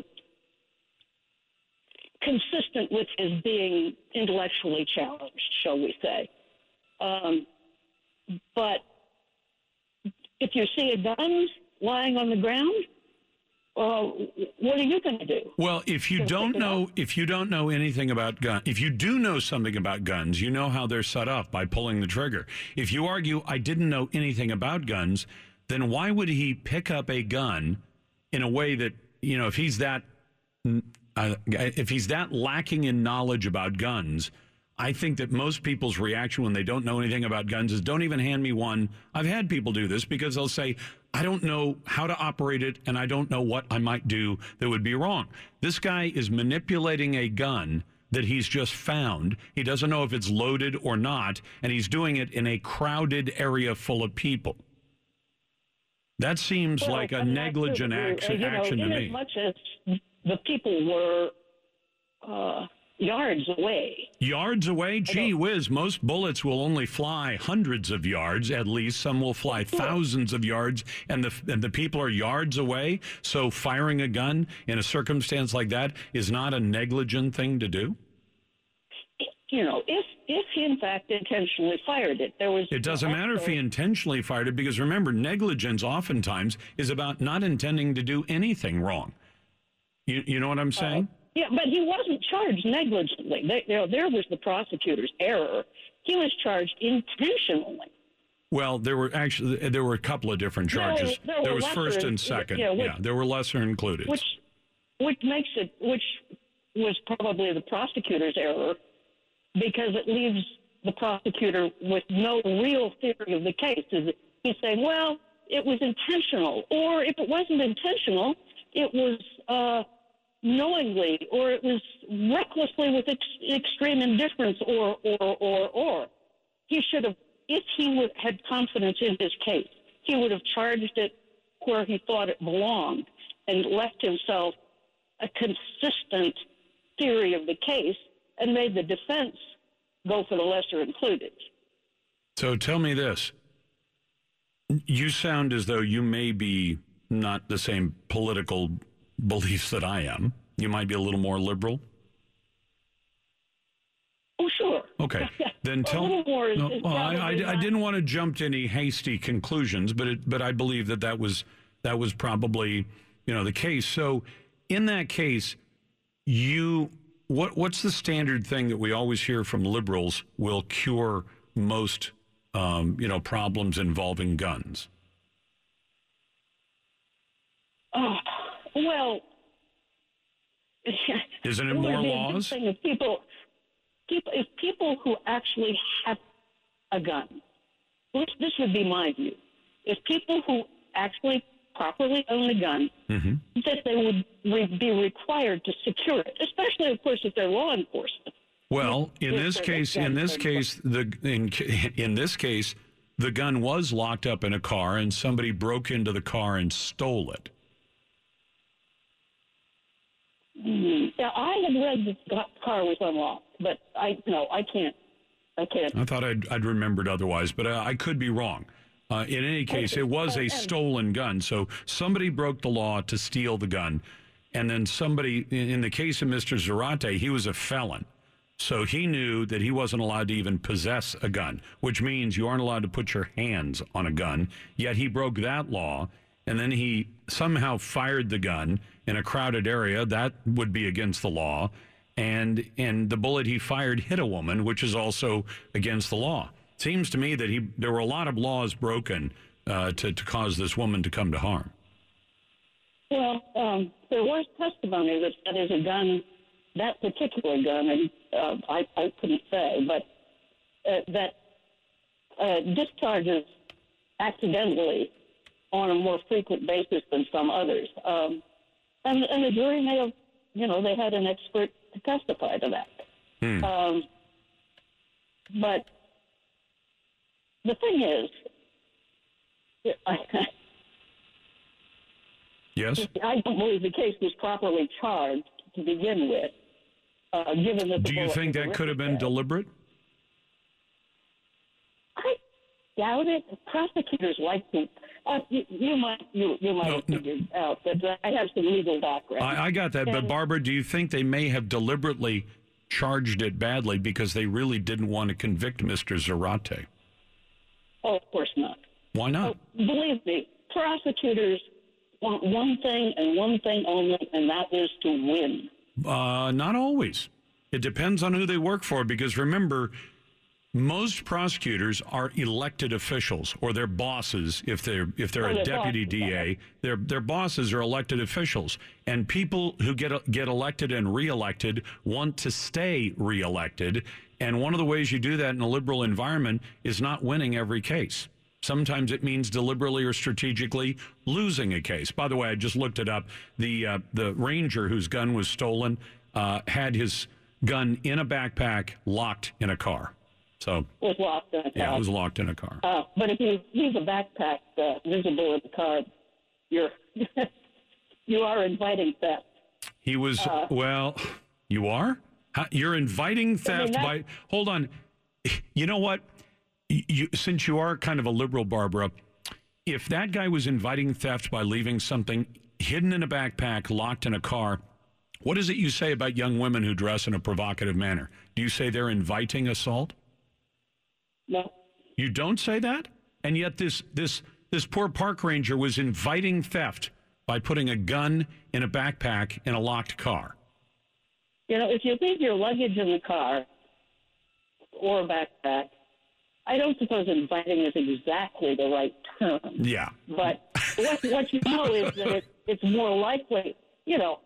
consistent with his being intellectually challenged, shall we say? Um, but if you see a gun lying on the ground, Uh, what are you going to do?
Well, if you don't know, if you don't know anything about guns, if you do know something about guns, you know how they're set up by pulling the trigger. If you argue, I didn't know anything about guns, then why would he pick up a gun in a way that, you know, if he's that uh, if he's that lacking in knowledge about guns, I think that most people's reaction when they don't know anything about guns is, don't even hand me one. I've had people do this because they'll say, I don't know how to operate it, and I don't know what I might do that would be wrong. This guy is manipulating a gun that he's just found. He doesn't know if it's loaded or not, and he's doing it in a crowded area full of people. That seems
well,
like a negligent action,
you know,
action to
in
me.
As much as the people were uh, yards away.
Yards away? Gee whiz, most bullets will only fly hundreds of yards, at least. Some will fly thousands of yards, and the and the people are yards away. So firing a gun in a circumstance like that is not a negligent thing to do?
You know, if if he in fact intentionally fired it, there was...
It doesn't matter if he intentionally fired it, because remember, negligence oftentimes is about not intending to do anything wrong. You, you know what I'm saying?
Uh, yeah, but he wasn't charged negligently. They, you know, there was the prosecutor's error. He was charged intentionally.
Well, there were actually there were a couple of different charges.
There, there,
there
were
was
lesser,
first and second.
Yeah, which,
yeah, there were lesser included.
Which, which makes it, which was probably the prosecutor's error, because it leaves the prosecutor with no real theory of the case. Is it, he's saying, well, it was intentional, or if it wasn't intentional, it was uh, knowingly, or it was recklessly with ex- extreme indifference, or, or, or, or. He should have, if he would, had confidence in his case, he would have charged it where he thought it belonged and left himself a consistent theory of the case and made the defense go for the lesser included.
So tell me this. You sound as though you may be not the same political beliefs that I am. You might be a little more liberal.
Oh, sure.
Okay. Then tell
me.
No, well, I, I, I didn't want to jump to any hasty conclusions, but it, but I believe that that was that was probably, you know, the case. So in that case, you what what's the standard thing that we always hear from liberals will cure most um, you know problems involving guns?
Oh, well,
isn't it more laws?
If people, people, if people who actually have a gun, which this would be my view, if people who actually properly own a gun, mm-hmm. that they would re- be required to secure it, especially, of course, if they're law enforcement.
Well, in
if
this case, in this case, the in in this case, the gun was locked up in a car, and somebody broke into the car and stole it.
Mm-hmm. Yeah, I had read the car was unlocked, but I no, I can't. I can't.
I thought I'd, I'd remembered otherwise, but uh, I could be wrong. Uh, in any case, it was a stolen gun. So somebody broke the law to steal the gun. And then somebody, in the case of Mister Zarate, he was a felon. So he knew that he wasn't allowed to even possess a gun, which means you aren't allowed to put your hands on a gun. Yet he broke that law, and then he somehow fired the gun in a crowded area. That would be against the law. And, and the bullet he fired hit a woman, which is also against the law. Seems to me that he there were a lot of laws broken uh, to, to cause this woman to come to harm.
Well, um, there was testimony that that is a gun, that particular gun, and uh, I, I couldn't say, but uh, that uh, discharges accidentally on a more frequent basis than some others. Um, and, and the jury may have, you know, they had an expert to testify to that. Hmm. Um, but the thing is, I,
yes,
I don't believe the case was properly charged to begin with. Uh, given that,
do you think that could have been
dead.
deliberate?
I doubt it. Prosecutors like to. Uh, you, you might you, you might
no,
have figured
no.
out, but I have some legal background.
I, I got that, and, but Barbara, do you think they may have deliberately charged it badly because they really didn't want to convict Mister Zarate?
Oh, of course not.
Why not?
Oh, believe me, prosecutors want one thing and one thing only, and that is to win.
Uh, not always. It depends on who they work for, because remember, Most prosecutors are elected officials, or their bosses. If they're if they're
Oh,
a
they're
deputy
bosses,
D A, their their bosses are elected officials, and people who get get elected and reelected want to stay reelected. And one of the ways you do that in a liberal environment is not winning every case. Sometimes it means deliberately or strategically losing a case. By the way, I just looked it up. The uh, the ranger whose gun was stolen uh, had his gun in a backpack, locked in a car. So
was locked in a car.
yeah, it was locked in a car.
Uh, but if you leave a backpack uh, visible in the car, you're you are inviting theft.
He was
Uh,
well. You are. How, you're inviting theft
that-
by. Hold on. You know what? You, since you are kind of a liberal, Barbara, if that guy was inviting theft by leaving something hidden in a backpack, locked in a car, what is it you say about young women who dress in a provocative manner? Do you say they're inviting assault?
No.
You don't say that? And yet this this this poor park ranger was inviting theft by putting a gun in a backpack in a locked car.
You know, if you leave your luggage in the car or a backpack, I don't suppose inviting is exactly the right term.
Yeah.
But what, what you know is that it, it's more likely, you know,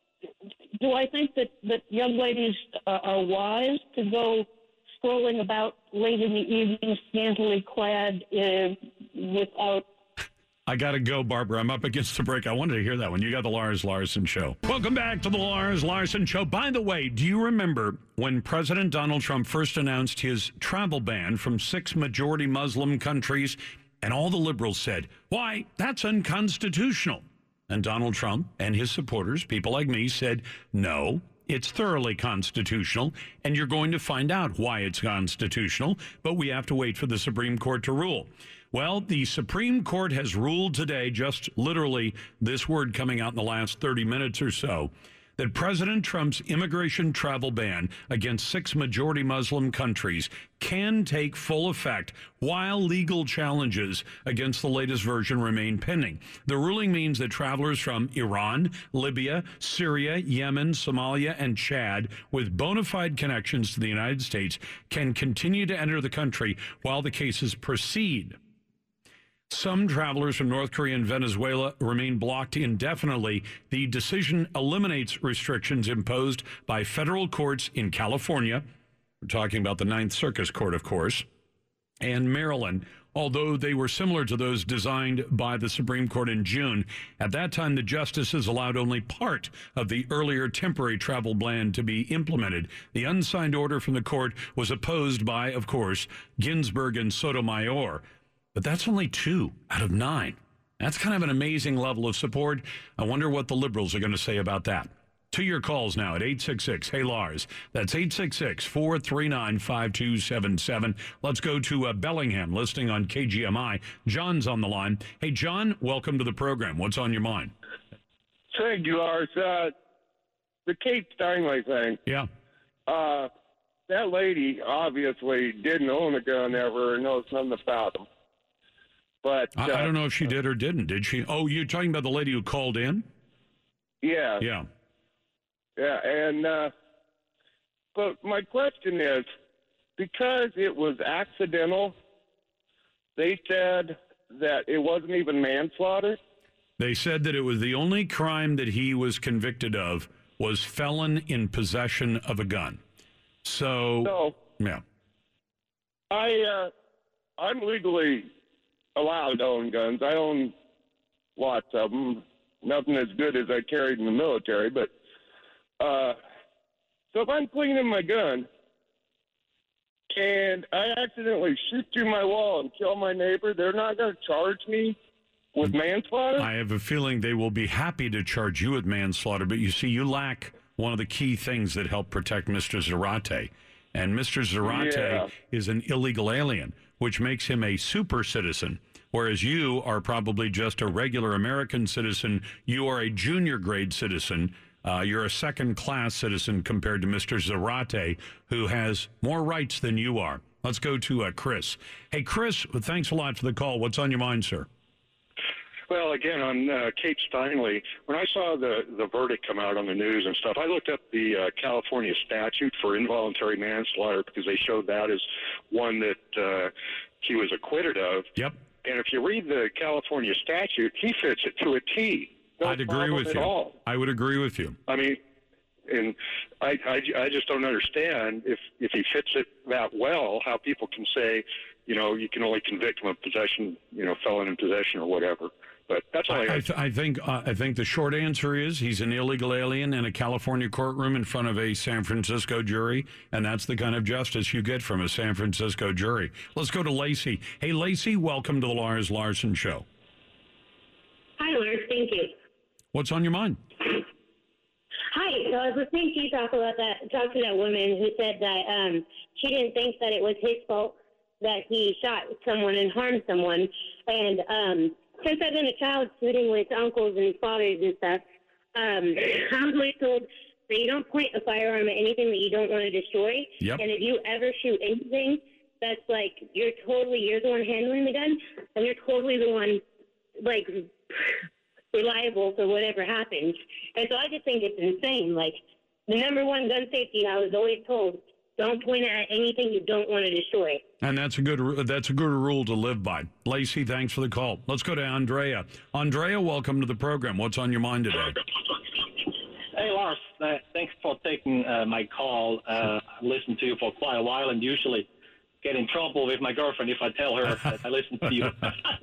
do I think that, that young ladies uh, are wise to go strolling about late in the evening, scantily clad, uh, without...
I got to go, Barbara. I'm up against the break. I wanted to hear that one. You got the Lars Larson Show. Welcome back to the Lars Larson Show. By the way, do you remember when President Donald Trump first announced his travel ban from six majority Muslim countries, and all the liberals said, why, that's unconstitutional. And Donald Trump and his supporters, people like me, said, no, it's thoroughly constitutional, and you're going to find out why it's constitutional, but we have to wait for the Supreme Court to rule. Well, the Supreme Court has ruled today, just literally this word coming out in the last thirty minutes or so, that President Trump's immigration travel ban against six majority Muslim countries can take full effect while legal challenges against the latest version remain pending. The ruling means that travelers from Iran, Libya, Syria, Yemen, Somalia, and Chad with bona fide connections to the United States can continue to enter the country while the cases proceed. Some travelers from North Korea and Venezuela remain blocked indefinitely. The decision eliminates restrictions imposed by federal courts in California. We're talking about the Ninth Circuit Court, of course, and Maryland, although they were similar to those designed by the Supreme Court in June. At that time, the justices allowed only part of the earlier temporary travel ban to be implemented. The unsigned order from the court was opposed by, of course, Ginsburg and Sotomayor. But that's only two out of nine. That's kind of an amazing level of support. I wonder what the liberals are going to say about that. To your calls now at eight six six, hey Lars. That's eight six six, four three nine, five two seven seven. Let's go to uh, Bellingham, listening on K G M I. John's on the line. Hey, John, welcome to the program. What's on your mind?
Thank you, Lars. Uh, the Kate Steinway thing.
Yeah.
Uh, that lady obviously didn't own a gun ever and knows nothing about them. But
I,
uh,
I don't know if she did or didn't. Did she? Oh, you're talking about the lady who called in?
Yeah.
Yeah.
Yeah, and uh, but my question is, because it was accidental, they said that it wasn't even manslaughter?
They said that it was the only crime that he was convicted of was felon in possession of a gun. So,
So,
yeah.
I, uh, I'm legally allowed to own guns. I own lots of them. Nothing as good as I carried in the military, but uh, so if I'm cleaning my gun and I accidentally shoot through my wall and kill my neighbor, they're not going to charge me with manslaughter?
I have a feeling they will be happy to charge you with manslaughter, but you see, you lack one of the key things that help protect Mister Zarate. And Mister Zarate
Yeah.
is an illegal alien, which makes him a super citizen, whereas you are probably just a regular American citizen. You are a junior grade citizen. Uh, you're a second-class citizen compared to Mister Zarate, who has more rights than you are. Let's go to uh, Chris. Hey, Chris, thanks a lot for the call. What's on your mind, sir?
Well, again, on uh, Kate Steinle, when I saw the, the verdict come out on the news and stuff, I looked up the uh, California statute for involuntary manslaughter because they showed that as one that uh, he was acquitted of.
Yep.
And if you read the California statute, he fits it to a T. No
I'd agree with
at
you.
All.
I would agree with you.
I mean, and I, I, I just don't understand if, if he fits it that well, how people can say, you know, you can only convict him of possession, you know, felon in possession or whatever. But that's all I,
I, I, th- I think. Uh, I think the short answer is he's an illegal alien in a California courtroom in front of a San Francisco jury, and that's the kind of justice you get from a San Francisco jury. Let's go to Lacey. Hey, Lacey, welcome to the Lars Larson Show.
Hi, Lars. Thank you.
What's on your mind?
Hi. So I was listening to you talk about that. Talk to that woman who said that um, she didn't think that it was his fault that he shot someone and harmed someone, and um, since I've been a child shooting with uncles and fathers and stuff, um, I was always told that you don't point a firearm at anything that you don't want to destroy.
Yep.
And if you ever shoot anything, that's like you're totally you're the one handling the gun, and you're totally the one like reliable for whatever happens. And so I just think it's insane. Like the number one gun safety, I was always told, don't point it at anything you don't want to destroy.
And that's a good that's a good rule to live by. Lacey, thanks for the call. Let's go to Andrea. Andrea, welcome to the program. What's on your mind today?
Hey, Lars. Uh, thanks for taking uh, my call. Uh, I've listened to you for quite a while and usually get in trouble with my girlfriend if I tell her that I listen to you.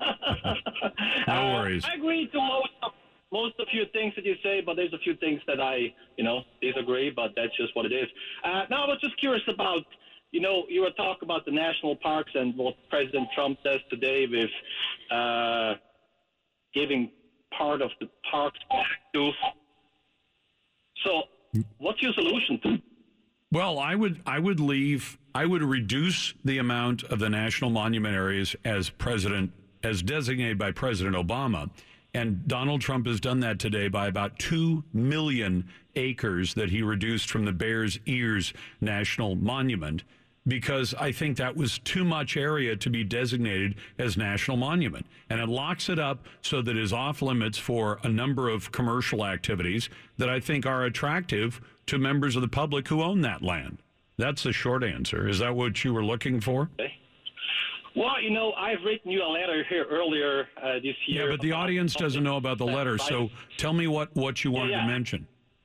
No worries.
Uh, I agree to most of, most of few things that you say, but there's a few things that I, you know, disagree, but that's just what it is. Uh, now, I was just curious about, you know, you were talking about the national parks and what President Trump does today with uh, giving part of the parks back to. So, what's your solution to?
Well, I would I would leave I would reduce the amount of the national monument areas as president as designated by President Obama. And Donald Trump has done that today by about two million acres that he reduced from the Bears Ears National Monument, because I think that was too much area to be designated as national monument. And it locks it up so that it is off limits for a number of commercial activities that I think are attractive to members of the public who own that land. That's the short answer. Is that what you were looking for?
Okay. Well, you know, I've written you a letter here earlier uh, this year.
Yeah, but the audience doesn't know about the letter, so tell me what, what you wanted
yeah, yeah.
to mention.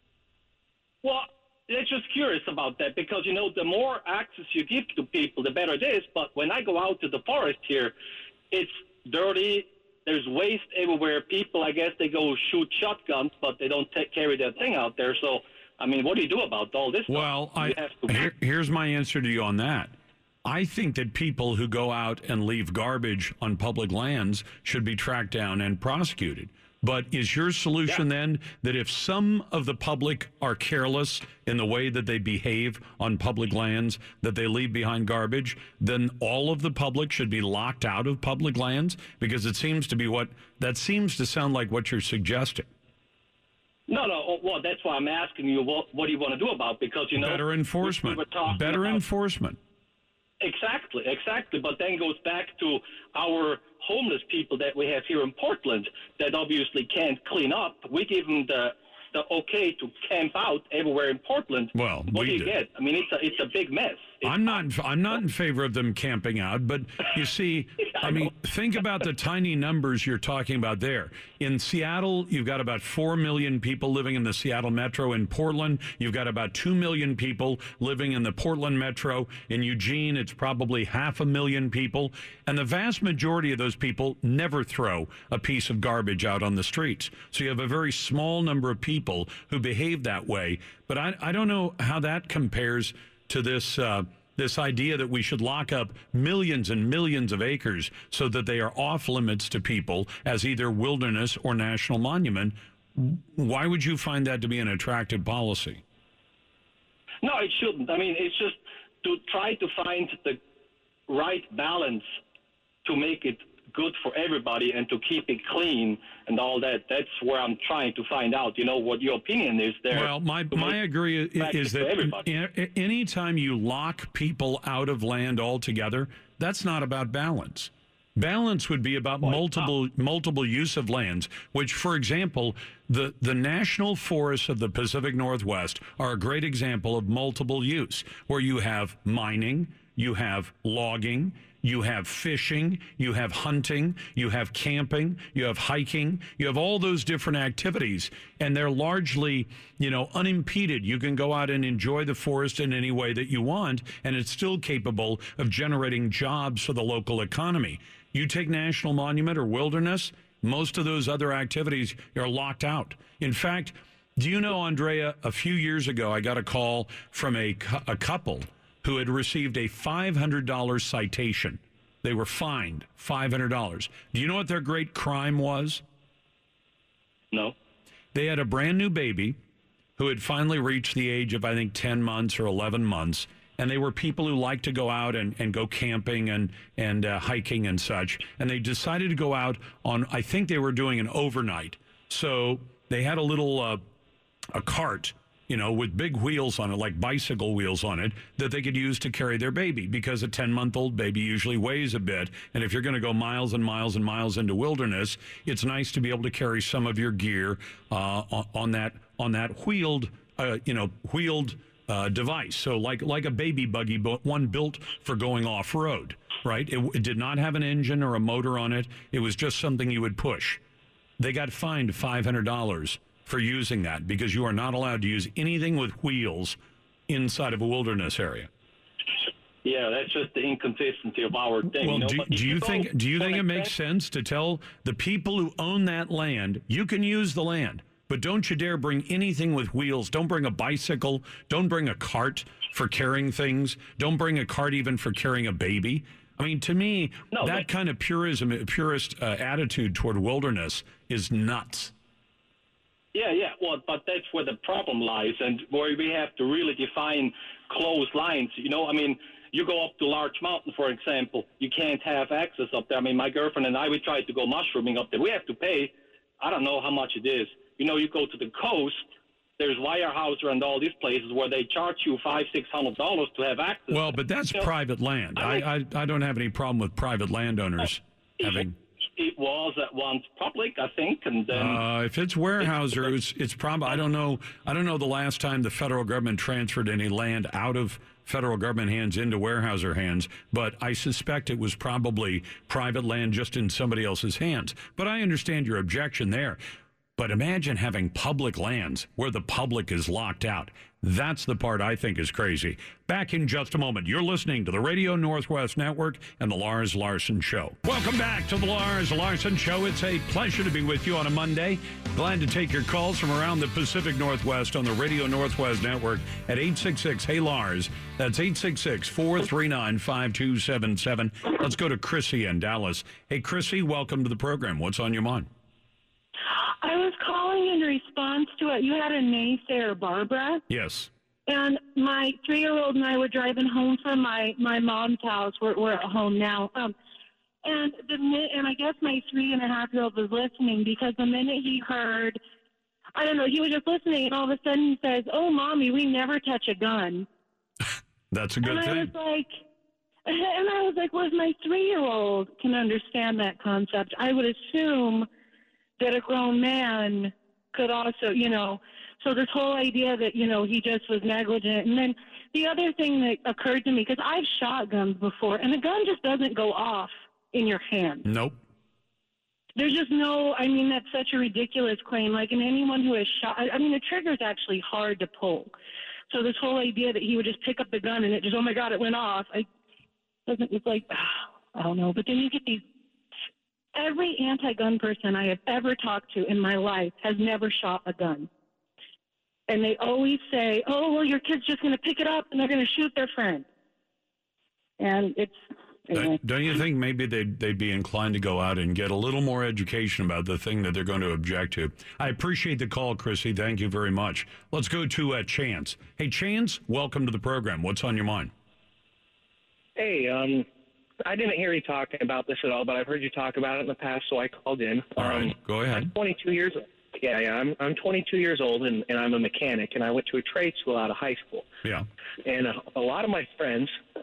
Well, I'm just curious about that because, you know, the more access you give to people, the better it is. But when I go out to the forest here, it's dirty. There's waste everywhere. People, I guess, they go shoot shotguns, but they don't take, carry that thing out there. So, I mean, what do you do about all this
well,
stuff?
I,
to-
here, here's my answer to you on that. I think that people who go out and leave garbage on public lands should be tracked down and prosecuted. But is your solution yeah. then that if some of the public are careless in the way that they behave on public lands, that they leave behind garbage, then all of the public should be locked out of public lands? Because it seems to be what, that seems to sound like what you're suggesting.
No, no. Well, that's why I'm asking you, what, what do you want to do about? Because, you know,
better enforcement.
We were
better
about,
enforcement.
Exactly, exactly. But then goes back to our homeless people that we have here in Portland that obviously can't clean up. We give them the the okay to camp out everywhere in Portland.
Well,
what
we
do you
did.
get? I mean, it's a it's a big mess. It's
I'm not. I'm not in favor of them camping out, but you see, I mean, think about the tiny numbers you're talking about there. In Seattle, you've got about four million people living in the Seattle metro. In Portland, you've got about two million people living in the Portland metro. In Eugene, it's probably half a million people, and the vast majority of those people never throw a piece of garbage out on the streets. So you have a very small number of people who behave that way. But I, I don't know how that compares to this uh, this idea that we should lock up millions and millions of acres so that they are off limits to people as either wilderness or national monument. Why would you find that to be an attractive policy?
No, it shouldn't. I mean, it's just to try to find the right balance to make it good for everybody and to keep it clean and all that. That's where I'm trying to find out, you know, what your opinion is there.
Well, my my agree is that anytime you lock people out of land altogether, that's not about balance. Balance would be about multiple multiple use of lands, which, for example, the, the national forests of the Pacific Northwest are a great example of multiple use, where you have mining, you have logging, you have fishing, you have hunting, you have camping, you have hiking, you have all those different activities, and they're largely, you know, unimpeded. You can go out and enjoy the forest in any way that you want, and it's still capable of generating jobs for the local economy. You take National Monument or Wilderness, most of those other activities are locked out. In fact, do you know, Andrea, a few years ago, I got a call from a, a couple who had received a five hundred dollars citation. They were fined five hundred dollars. Do you know what their great crime was?
No.
They had a brand new baby who had finally reached the age of, I think, ten months or eleven months. And they were people who like to go out and, and go camping and, and uh, hiking and such. And they decided to go out on, I think they were doing an overnight. So they had a little, uh, a cart, you know, with big wheels on it, like bicycle wheels on it, that they could use to carry their baby, because a ten-month-old baby usually weighs a bit. And if you're going to go miles and miles and miles into wilderness, it's nice to be able to carry some of your gear uh, on, on that on that wheeled, uh, you know, wheeled uh, device. So like like a baby buggy, but one built for going off-road, right? It, it did not have an engine or a motor on it. It was just something you would push. They got fined five hundred dollars for using that, because you are not allowed to use anything with wheels inside of a wilderness area.
Yeah, that's just the inconsistency of our thing.
Well,
you know?
do,
But
do
if
you
go
think do you
for
think
an
it makes
example-
sense to tell the people who own that land, you can use the land, but don't you dare bring anything with wheels. Don't bring a bicycle. Don't bring a cart for carrying things. Don't bring a cart even for carrying a baby. I mean, to me,
No,
that
but-
kind of purism, purist uh, attitude toward wilderness is nuts.
Yeah, yeah. Well, but that's where the problem lies, and where we have to really define close lines. You know, I mean, you go up to Larch Mountain, for example, you can't have access up there. I mean, my girlfriend and I, we tried to go mushrooming up there. We have to pay, I don't know how much it is. You know, you go to the coast, there's Weyerhaeuser and all these places where they charge you five, six hundred dollars to have access.
Well, but that's
You know,
private land. I, I I don't have any problem with private landowners having.
It was at once public, I think, and then
Uh, if it's Weyerhaeuser, it's, it's probably, I don't know, I don't know the last time the federal government transferred any land out of federal government hands into Weyerhaeuser hands, but I suspect it was probably private land just in somebody else's hands. But I understand your objection there. But imagine having public lands where the public is locked out. That's the part I think is crazy. Back in just a moment. You're listening to the Radio Northwest Network and the Lars Larson Show. Welcome back to the Lars Larson Show. It's a pleasure to be with you on a Monday. Glad to take your calls from around the Pacific Northwest on the Radio Northwest Network at eight six six, hey Lars. That's eight six six, four three nine, five two seven seven. Let's go to Chrissy in Dallas. Hey, Chrissy, welcome to the program. What's on your mind?
I was calling in response to it. You had a naysayer, Barbara.
Yes.
And my three-year-old and I were driving home from my, my mom's house. We're, we're at home now. Um, and the mi- and I guess my three-and-a-half-year-old was listening, because the minute he heard, I don't know, he was just listening, and all of a sudden he says, "Oh, Mommy, we never touch a gun."
That's a good
and
thing.
I was like, and I was like, well, if my three-year-old can understand that concept, I would assume that a grown man could also, you know, so this whole idea that, you know, he just was negligent. And then the other thing that occurred to me, because I've shot guns before, and a gun just doesn't go off in your hand.
Nope.
There's just no, I mean, that's such a ridiculous claim. Like, and anyone who has shot, I, I mean, the trigger's actually hard to pull. So this whole idea that he would just pick up the gun and it just, oh my God, it went off. I doesn't, it's like, I don't know. But then you get these, every anti-gun person I have ever talked to in my life has never shot a gun. And they always say, oh, well, your kid's just going to pick it up and they're going to shoot their friend. And it's... Anyway.
Don't- Don't you think maybe they'd, they'd be inclined to go out and get a little more education about the thing that they're going to object to? I appreciate the call, Chrissy. Thank you very much. Let's go to uh, Chance. Hey, Chance, welcome to the program. What's on your mind?
Hey, um, I didn't hear you talking about this at all, but I've heard you talk about it in the past, so I called in.
All
um,
right, go ahead.
I'm twenty-two years. Yeah, yeah. I'm I'm twenty-two years old, and, and I'm a mechanic, and I went to a trade school out of high school.
Yeah.
And a, a lot of my friends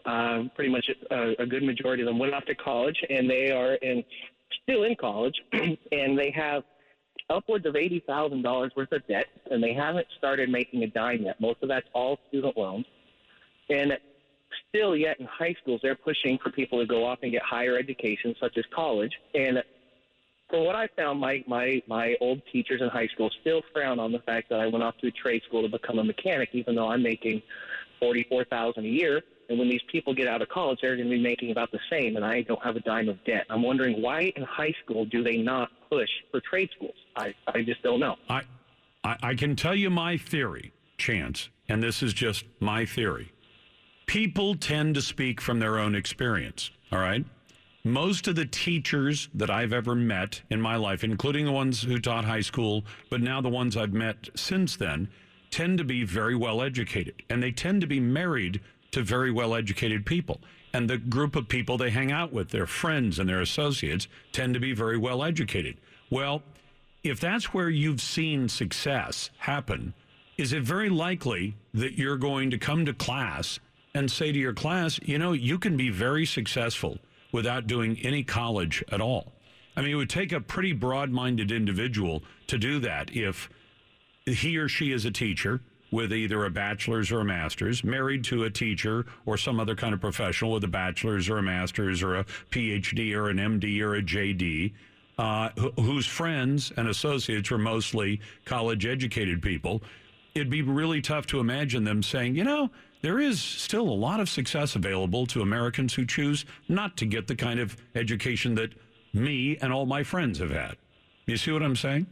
uh, pretty much a, a good majority of them went off to college, and they are in still in college, and they have upwards of eighty thousand dollars worth of debt, and they haven't started making a dime yet. Most of that's all student loans. And still yet in high schools, they're pushing for people to go off and get higher education, such as college. And from what I found, my, my, my old teachers in high school still frown on the fact that I went off to a trade school to become a mechanic, even though I'm making forty-four thousand dollars a year. And when these people get out of college, they're going to be making about the same, and I don't have a dime of debt. I'm wondering, why in high school do they not push for trade schools? I, I just don't know.
I, I I can tell you my theory, Chance, and this is just my theory. People tend to speak from their own experience, all right? Most of the teachers that I've ever met in my life, including the ones who taught high school, but now the ones I've met since then, tend to be very well educated, and they tend to be married to very well-educated people. And the group of people they hang out with, their friends and their associates, tend to be very well-educated. Well, if that's where you've seen success happen, is it very likely that you're going to come to class and say to your class, you know, you can be very successful without doing any college at all? I mean, it would take a pretty broad-minded individual to do that if he or she is a teacher with either a bachelor's or a master's, married to a teacher or some other kind of professional with a bachelor's or a master's or a P H D or an M D or a J D, uh, wh- whose friends and associates are mostly college-educated people. It'd be really tough to imagine them saying, you know, there is still a lot of success available to Americans who choose not to get the kind of education that me and all my friends have had. You see what I'm saying?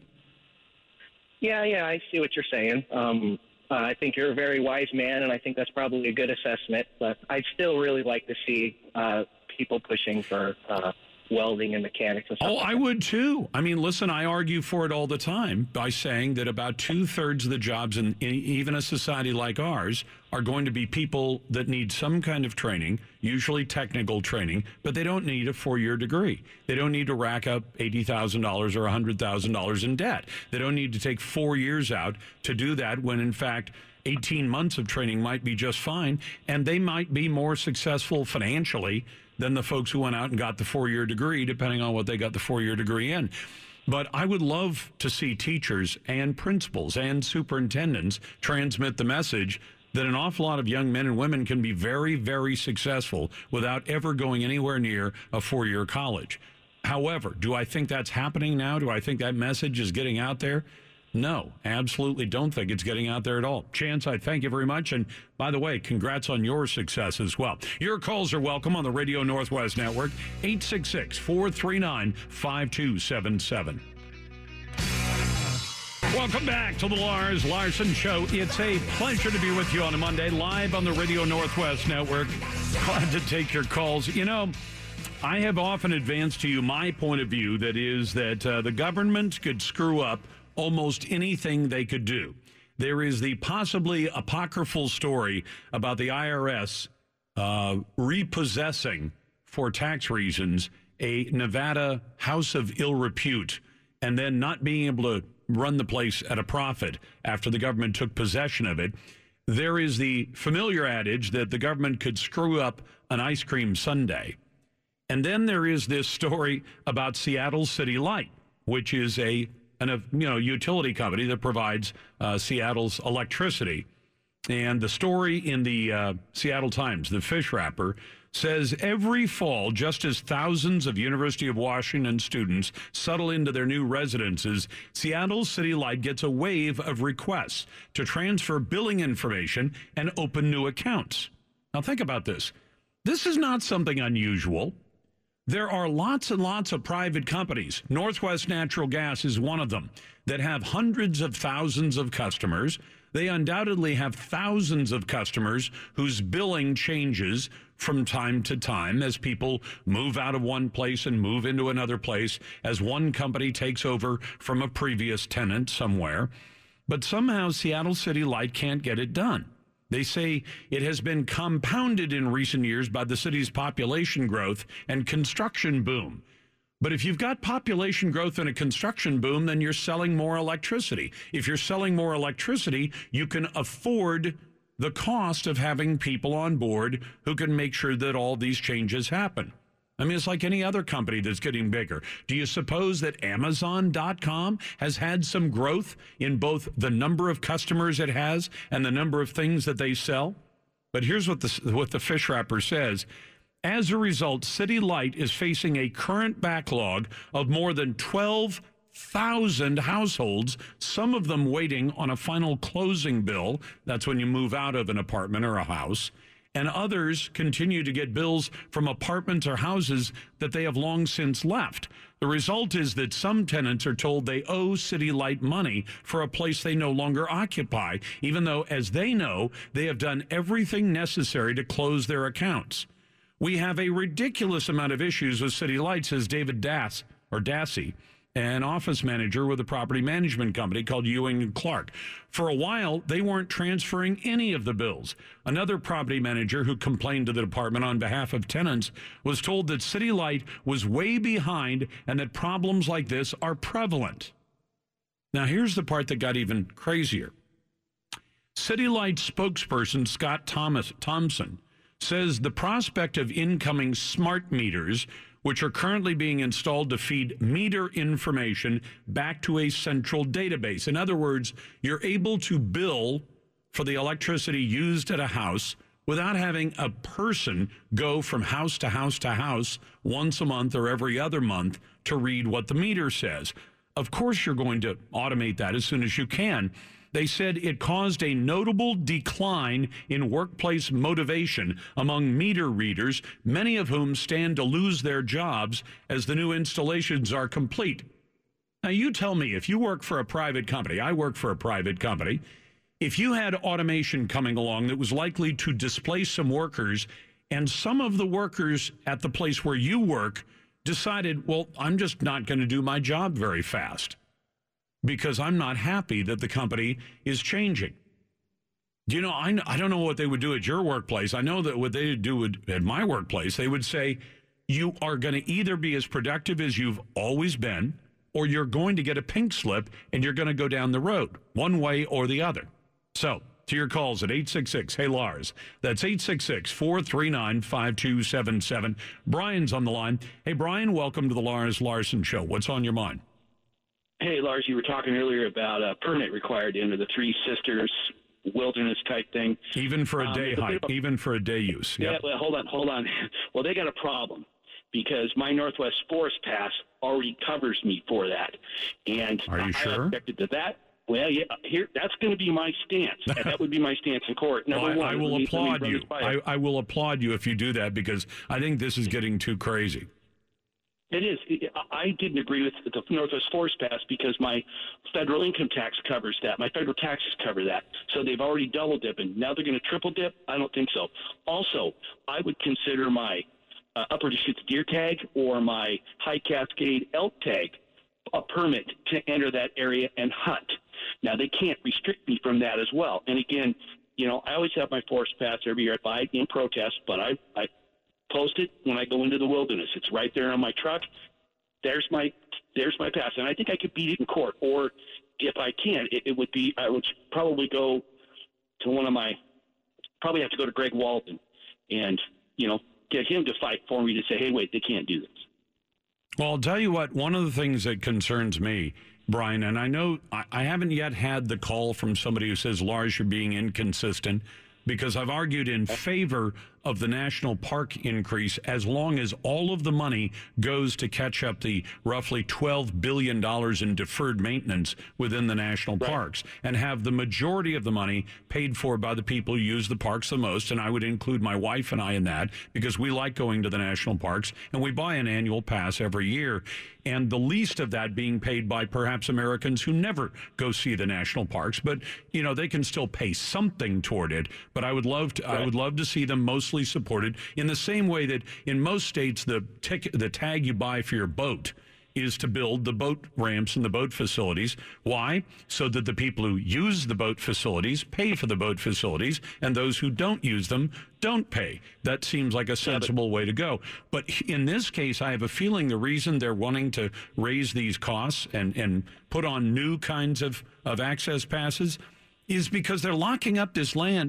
Yeah, yeah, I see what you're saying. Um, uh, I think you're a very wise man, and I think that's probably a good assessment. But I'd still really like to see uh, people pushing for uh, welding and mechanics and stuff.
Oh,
like
I
that.
would too. I mean, listen, I argue for it all the time by saying that about two-thirds of the jobs in, in even a society like ours are going to be people that need some kind of training, usually technical training, but they don't need a four-year degree. They don't need to rack up eighty thousand dollars or one hundred thousand dollars in debt. They don't need to take four years out to do that when, in fact, eighteen months of training might be just fine, and they might be more successful financially than the folks who went out and got the four-year degree, depending on what they got the four-year degree in. But I would love to see teachers and principals and superintendents transmit the message that an awful lot of young men and women can be very, very successful without ever going anywhere near a four-year college. However, do I think that's happening now? Do I think that message is getting out there? No, absolutely don't think it's getting out there at all. Chance, I thank you very much. And by the way, congrats on your success as well. Your calls are welcome on the Radio Northwest Network, eight six six, four three nine, five two seven seven. Welcome back to the Lars Larson Show. It's a pleasure to be with you on a Monday, live on the Radio Northwest Network. Glad to take your calls. You know, I have often advanced to you my point of view, that is that uh, the government could screw up almost anything they could do. There is the possibly apocryphal story about the I R S uh, repossessing, for tax reasons, a Nevada house of ill repute, and then not being able to run the place at a profit after the government took possession of it. There is the familiar adage that the government could screw up an ice cream sundae. And then there is this story about Seattle City Light, which is a an, a you know utility company that provides uh, Seattle's electricity. And the story in the uh, Seattle Times, the fish wrapper, says every fall, just as thousands of University of Washington students settle into their new residences, Seattle City Light gets a wave of requests to transfer billing information and open new accounts. Now think about this. This is not something unusual. There are lots and lots of private companies. Northwest Natural Gas is one of them that have hundreds of thousands of customers. They undoubtedly have thousands of customers whose billing changes from time to time as people move out of one place and move into another place, as one company takes over from a previous tenant somewhere. But somehow Seattle City Light can't get it done. They say it has been compounded in recent years by the city's population growth and construction boom. But if you've got population growth and a construction boom, then you're selling more electricity. If you're selling more electricity, you can afford the cost of having people on board who can make sure that all these changes happen. I mean, it's like any other company that's getting bigger. Do you suppose that Amazon dot com has had some growth in both the number of customers it has and the number of things that they sell? But here's what the, what the fish wrapper says. As a result, City Light is facing a current backlog of more than twelve thousand households, some of them waiting on a final closing bill. That's when you move out of an apartment or a house. And others continue to get bills from apartments or houses that they have long since left. The result is that some tenants are told they owe City Light money for a place they no longer occupy, even though, as they know, they have done everything necessary to close their accounts. We have a ridiculous amount of issues with City Light, says David Dass, or Dassey, an office manager with a property management company called Ewing and Clark. For a while, they weren't transferring any of the bills. Another property manager who complained to the department on behalf of tenants was told that City Light was way behind and that problems like this are prevalent. Now, here's the part that got even crazier. City Light spokesperson Scott Thomas Thompson says the prospect of incoming smart meters, which are currently being installed to feed meter information back to a central database. In other words, you're able to bill for the electricity used at a house without having a person go from house to house to house once a month or every other month to read what the meter says. Of course, you're going to automate that as soon as you can. They said it caused a notable decline in workplace motivation among meter readers, many of whom stand to lose their jobs as the new installations are complete. Now, you tell me, if you work for a private company, I work for a private company, if you had automation coming along that was likely to displace some workers, and some of the workers at the place where you work decided, well, I'm just not going to do my job very fast, because I'm not happy that the company is changing. Do you know, I, I don't know what they would do at your workplace. I know that what they would do at my workplace, they would say, you are going to either be as productive as you've always been, or you're going to get a pink slip and you're going to go down the road, one way or the other. So, to your calls at eight six six, hey Lars. That's eight six six, four three nine, five two seven seven. Brian's on the line. Hey, Brian, welcome to the Lars Larson Show. What's on your mind?
Hey, Lars, you were talking earlier about a permit required into the Three Sisters wilderness type thing.
Even for a
um,
day hike, a, even for a day use.
Yeah,
yep.
well, hold on, hold on. Well, they got a problem because my Northwest Forest Pass already covers me for that. And
Are you
I
sure?
objected to that. Well, yeah, here that's going to be my stance. That would be my stance in court. Number
well, I,
one,
I will
me,
applaud you. I, I will applaud you if you do that, because I think this is getting too crazy.
It is. I didn't agree with the Northwest Forest Pass because my federal income tax covers that. My federal taxes cover that. So they've already double dipping. Now they're going to triple dip? I don't think so. Also, I would consider my uh, Upper Deschutes deer tag or my High Cascade elk tag a permit to enter that area and hunt. Now, they can't restrict me from that as well. And again, you know, I always have my Forest Pass every year. I buy it in protest, but I, I post it when I go into the wilderness. It's right there on my truck. There's my there's my pass, and I think I could beat it in court. Or if I can, it, it would be I would probably go to one of my probably have to go to Greg Walden and you know get him to fight for me to say, hey, wait, they can't do this.
Well, I'll tell you what. One of the things that concerns me, Brian, and I know I, I haven't yet had the call from somebody who says, Lars, you're being inconsistent, because I've argued in favor of the national park increase as long as all of the money goes to catch up the roughly twelve billion dollars in deferred maintenance within the national right. parks, and have the majority of the money paid for by the people who use the parks the most. And I would include my wife and I in that, because we like going to the national parks and we buy an annual pass every year. And the least of that being paid by perhaps Americans who never go see the national parks, but you know, they can still pay something toward it. But I would love to, right. I would love to see them mostly supported in the same way that in most states, the tick, the tag you buy for your boat is to build the boat ramps and the boat facilities. Why? So that the people who use the boat facilities pay for the boat facilities, and those who don't use them don't pay. That seems like a sensible way to go. But in this case, I have a feeling the reason they're wanting to raise these costs and, and put on new kinds of, of access passes is because they're locking up this land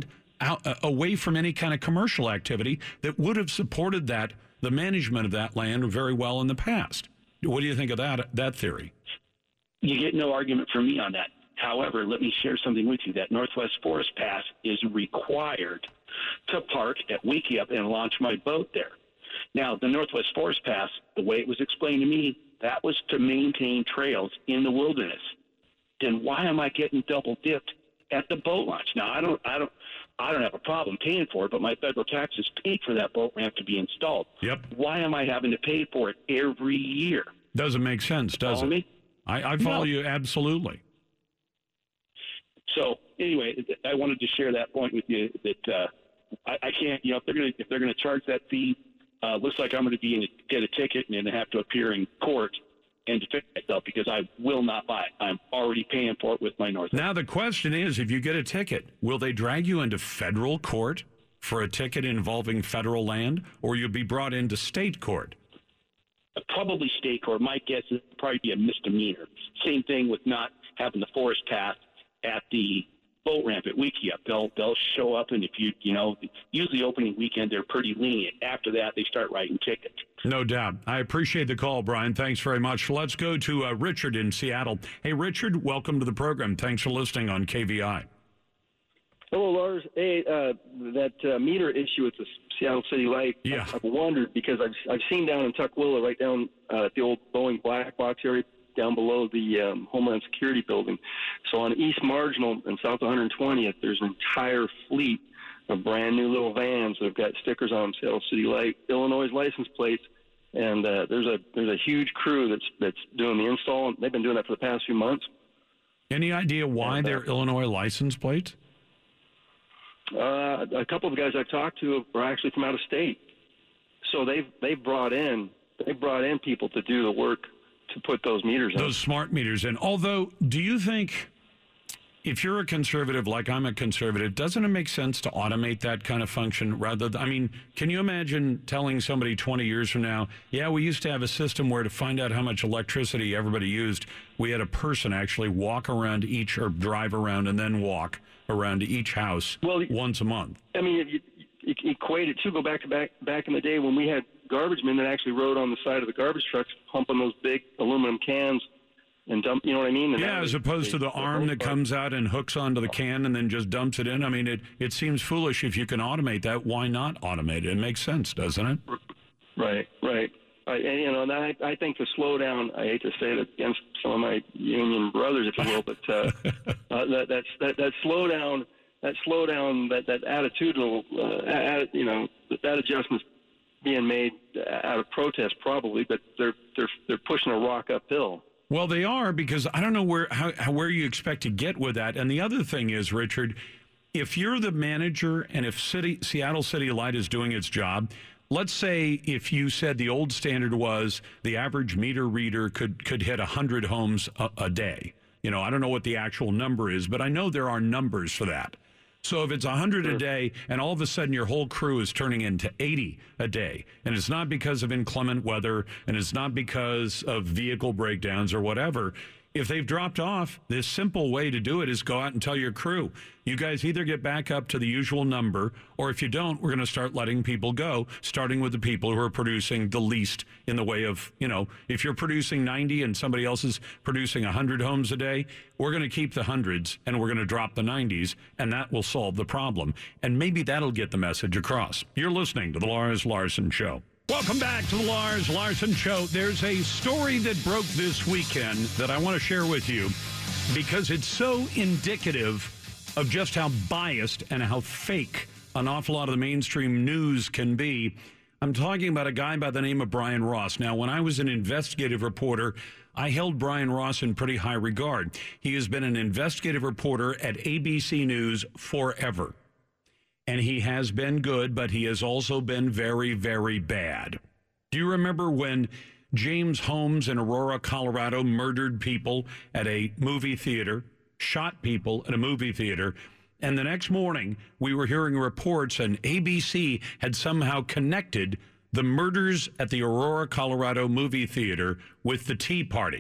out, uh, away from any kind of commercial activity that would have supported that, the management of that land very well in the past. What do you think of that that theory?
You get no argument from me on that. However, let me share something with you. That Northwest Forest Pass is required to park at Wickiup and launch my boat there. Now, the Northwest Forest Pass, the way it was explained to me, that was to maintain trails in the wilderness. Then why am I getting double dipped at the boat launch? Now, I don't, I don't, I don't have a problem paying for it, but my federal taxes paid for that boat ramp to be installed.
Yep.
Why am I having to pay for it every year?
Doesn't make sense, does
Follow
it?
Me?
I, I follow
No.
you absolutely.
So anyway, I wanted to share that point with you. That uh, I, I can't, you know, if they're going to if they're going to charge that fee, uh, looks like I'm going to be in, get a ticket and then have to appear in court and defend myself because I will not buy it. I'm already paying for it with my North.
Now the question is, if you get a ticket, will they drag you into federal court for a ticket involving federal land, or you'll be brought into state court?
Probably state court. My guess is it'll probably be a misdemeanor. Same thing with not having the forest pass at the boat ramp at Wickiup. They'll they'll show up, and if you you know, usually opening weekend they're pretty lenient. After that, they start writing tickets.
No doubt. I appreciate the call, Brian. Thanks very much. Let's go to uh, Richard in Seattle. Hey, Richard, welcome to the program. Thanks for listening on K V I.
Hello, Lars. Hey, uh, that uh, meter issue at the Seattle City Light,
yeah.
I've wondered because I've I've seen down in Tukwila, right down uh, at the old Boeing black box area, down below the um, Homeland Security building. So on East Marginal and South one hundred twentieth, there's an entire fleet of brand new little vans that have got stickers on them, Seattle City Light, Illinois license plates, and uh, there's a there's a huge crew that's that's doing the install. And they've been doing that for the past few months.
Any idea why
and, uh,
they're Illinois license plates?
Uh, a couple of the guys I've talked to are actually from out of state, so they've they've brought in they brought in people to do the work to put those meters in.
Those smart meters in. Although, do you think, if you're a conservative like I'm a conservative, doesn't it make sense to automate that kind of function rather than, I mean, can you imagine telling somebody twenty years from now, yeah, we used to have a system where to find out how much electricity everybody used, we had a person actually walk around each, or drive around and then walk around to each house
well,
once a month.
I mean, you, you, you equate it to go back to back back in the day when we had garbage men that actually rode on the side of the garbage trucks, pumping those big aluminum cans and dump. You know what I mean? And
yeah, as opposed to the arm that comes out and hooks onto the can and then just dumps it in. I mean, it it seems foolish if you can automate that. Why not automate it? It makes sense, doesn't it?
Right, right. I, and, you know, and I, I think the slowdown, I hate to say it against some of my union brothers, if you will, but uh, uh, that, that's, that, that slowdown, that slowdown, that, that attitudinal, uh, ad, you know, that adjustment's being made out of protest probably, but they're, they're, they're pushing a rock uphill.
Well, they are, because I don't know where how, how where you expect to get with that. And the other thing is, Richard, if you're the manager and if City Seattle City Light is doing its job, let's say if you said the old standard was the average meter reader could, could hit one hundred homes a, a day. You know, I don't know what the actual number is, but I know there are numbers for that. So if it's one hundred a day and all of a sudden your whole crew is turning into eighty a day, and it's not because of inclement weather and it's not because of vehicle breakdowns or whatever, if they've dropped off, the simple way to do it is go out and tell your crew, you guys either get back up to the usual number, or if you don't, we're going to start letting people go, starting with the people who are producing the least in the way of, you know, if you're producing ninety and somebody else is producing one hundred homes a day, we're going to keep the hundreds and we're going to drop the nineties, and that will solve the problem. And maybe that'll get the message across. You're listening to The Lars Larson Show. Welcome back to the Lars Larson Show. There's a story that broke this weekend that I want to share with you because it's so indicative of just how biased and how fake an awful lot of the mainstream news can be. I'm talking about a guy by the name of Brian Ross. Now, when I was an investigative reporter, I held Brian Ross in pretty high regard. He has been an investigative reporter at A B C News forever. And he has been good, but he has also been very, very bad. Do you remember when James Holmes in Aurora, Colorado, murdered people at a movie theater, shot people at a movie theater, and the next morning we were hearing reports and A B C had somehow connected the murders at the Aurora, Colorado movie theater with the Tea Party?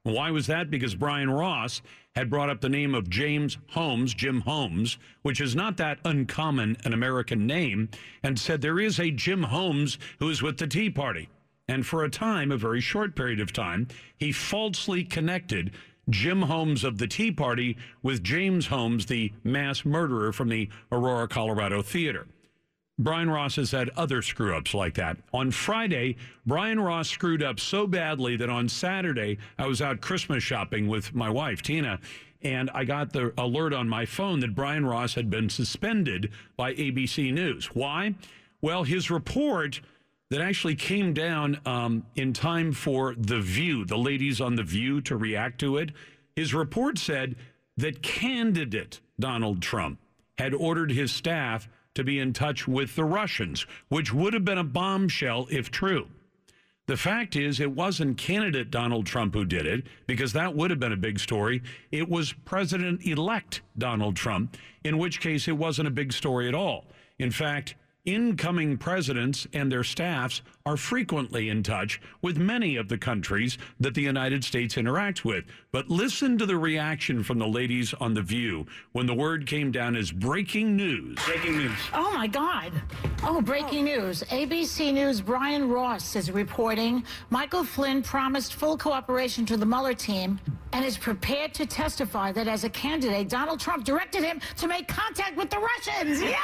Why was that? Because Brian Ross had brought up the name of James Holmes, Jim Holmes, which is not that uncommon an American name, and said there is a Jim Holmes who is with the Tea Party. And for a time, a very short period of time, he falsely connected Jim Holmes of the Tea Party with James Holmes, the mass murderer from the Aurora, Colorado theater. Brian Ross has had other screw-ups like that. On Friday, Brian Ross screwed up so badly that on Saturday, I was out Christmas shopping with my wife, Tina, and I got the alert on my phone that Brian Ross had been suspended by A B C News. Why? Well, his report that actually came down um, in time for The View, the ladies on The View, to react to it, his report said that candidate Donald Trump had ordered his staff to be in touch with the Russians, which would have been a bombshell if true. The fact is, it wasn't candidate Donald Trump who did it, because that would have been a big story. It was President-elect Donald Trump, in which case it wasn't a big story at all. In fact, incoming presidents and their staffs are frequently in touch with many of the countries that the United States interacts with. But listen to the reaction from the ladies on The View when the word came down as breaking news. Breaking news.
Oh, my God. Oh, breaking news. A B C News' Brian Ross is reporting Michael Flynn promised full cooperation to the Mueller team and is prepared to testify that as a candidate, Donald Trump directed him to make contact with the Russians. Yeah!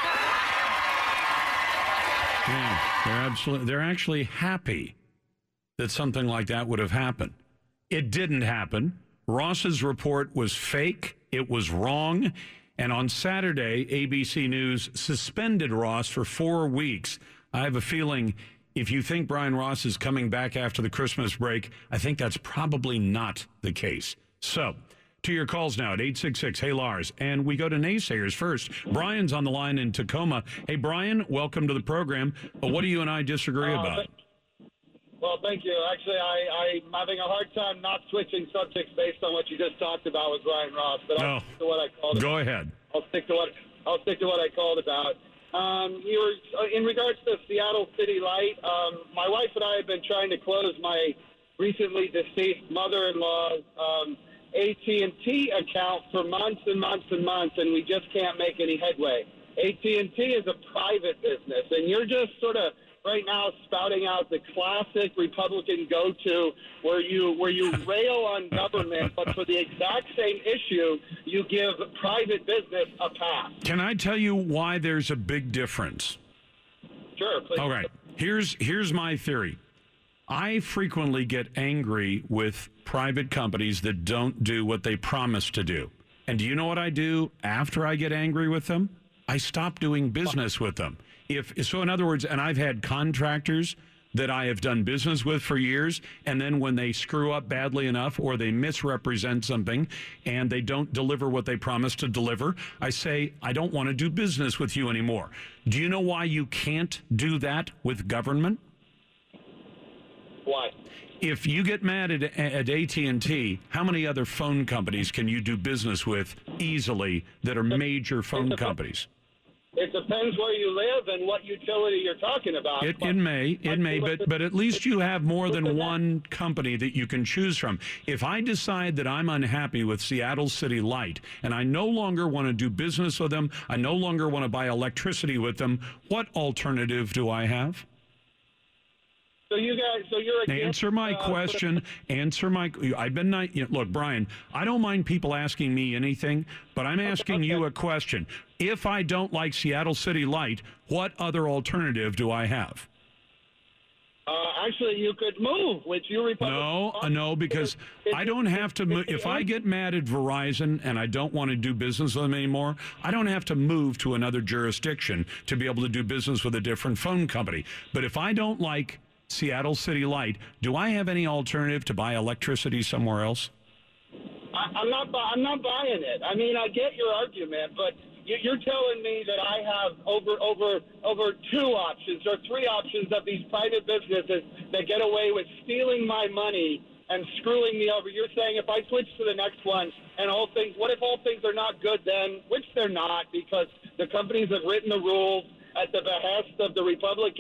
Yeah, they're absolutely, they're actually happy that something like that would have happened. It didn't happen. Ross's report was fake. It was wrong. And on Saturday, A B C News suspended Ross for four weeks. I have a feeling if you think Brian Ross is coming back after the Christmas break, I think that's probably not the case. So, to your calls now at eight six six, hey Lars. And we go to naysayers first. Brian's on the line in Tacoma. Hey, Brian, welcome to the program. But what do you and I disagree
uh,
about?
Well, thank you. Actually, I, I'm having a hard time not switching subjects based on what you just talked about with Brian Ross. But I'll
No.
stick to what I called
Go
about.
ahead.
I'll stick to what I'll stick to what I called about. Um, you were in regards to Seattle City Light. Um, my wife and I have been trying to close my recently deceased mother-in-law's um, A T and T account for months and months and months, and we just can't make any headway. A T and T is a private business, and you're just sort of right now spouting out the classic Republican go-to where you where you rail on government, but for the exact same issue, you give private business a pass.
Can I tell you why there's a big difference?
Sure, please.
All right. Here's here's my theory. I frequently get angry with private companies that don't do what they promise to do. And do you know what I do after I get angry with them? I stop doing business with them. If so, in other words, and I've had contractors that I have done business with for years, and then when they screw up badly enough or they misrepresent something and they don't deliver what they promised to deliver, I say, I don't want to do business with you anymore. Do you know why you can't do that with government?
Why?
If you get mad at, at A T and T, how many other phone companies can you do business with easily that are major phone companies?
It depends where you live and what utility you're talking about.
It, it may, it may, but but at least you have more than one company that you can choose from. If I decide that I'm unhappy with Seattle City Light and I no longer want to do business with them, I no longer want to buy electricity with them, what alternative do I have?
So you guys, so you're against,
Answer my
uh,
question. Answer my. I've been not. You know, look, Brian. I don't mind people asking me anything, but I'm asking
okay.
you a question. If I don't like Seattle City Light, what other alternative do I have?
Uh, actually, you could move, which you Republicans.
No, uh, no, because I don't have to move. If I get mad at Verizon and I don't want to do business with them anymore, I don't have to move to another jurisdiction to be able to do business with a different phone company. But if I don't like Seattle City Light, do I have any alternative to buy electricity somewhere else?
I, I'm not. bu- I'm not buying it. I mean, I get your argument, but you, you're telling me that I have over over over two options or three options of these private businesses that get away with stealing my money and screwing me over. You're saying if I switch to the next one and all things, what if all things are not good then? Which they're not, because the companies have written the rules at the behest of the Republican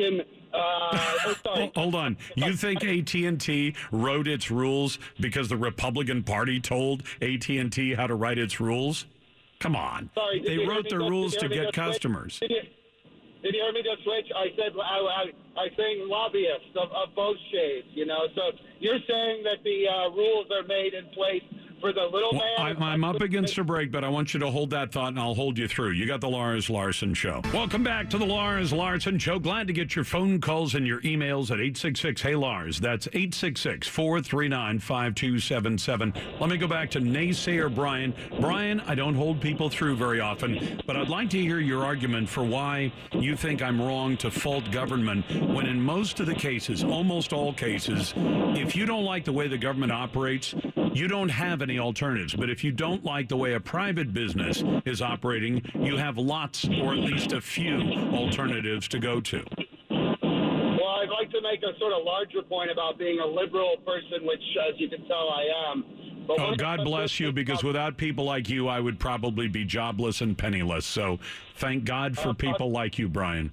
Uh, oh, sorry.
Hold on. You think A T and T wrote its rules because the Republican Party told A T and T how to write its rules? Come on.
Sorry,
they wrote the rules to get customers.
Did you, did you hear me just switch? I said I, I, I saying lobbyists of, of both shades, you know. So you're saying that the uh, rules are made in place for the little
well,
man.
I, I'm up against a break, but I want you to hold that thought, and I'll hold you through. You got the Lars Larson Show. Welcome back to the Lars Larson Show. Glad to get your phone calls and your emails at eight six six, hey Lars. That's eight six six, four three nine, five two seven seven. Let me go back to naysayer Brian. Brian, I don't hold people through very often, but I'd like to hear your argument for why you think I'm wrong to fault government when in most of the cases, almost all cases, if you don't like the way the government operates, you don't have any alternatives. But if you don't like the way a private business is operating, you have lots or at least a few alternatives to go to.
Well, I'd like to make a sort of larger point about being a liberal person, which, as you can tell, I am. But
oh, God bless you, because without people like you, I would probably be jobless and penniless. So thank God for people like you, Brian.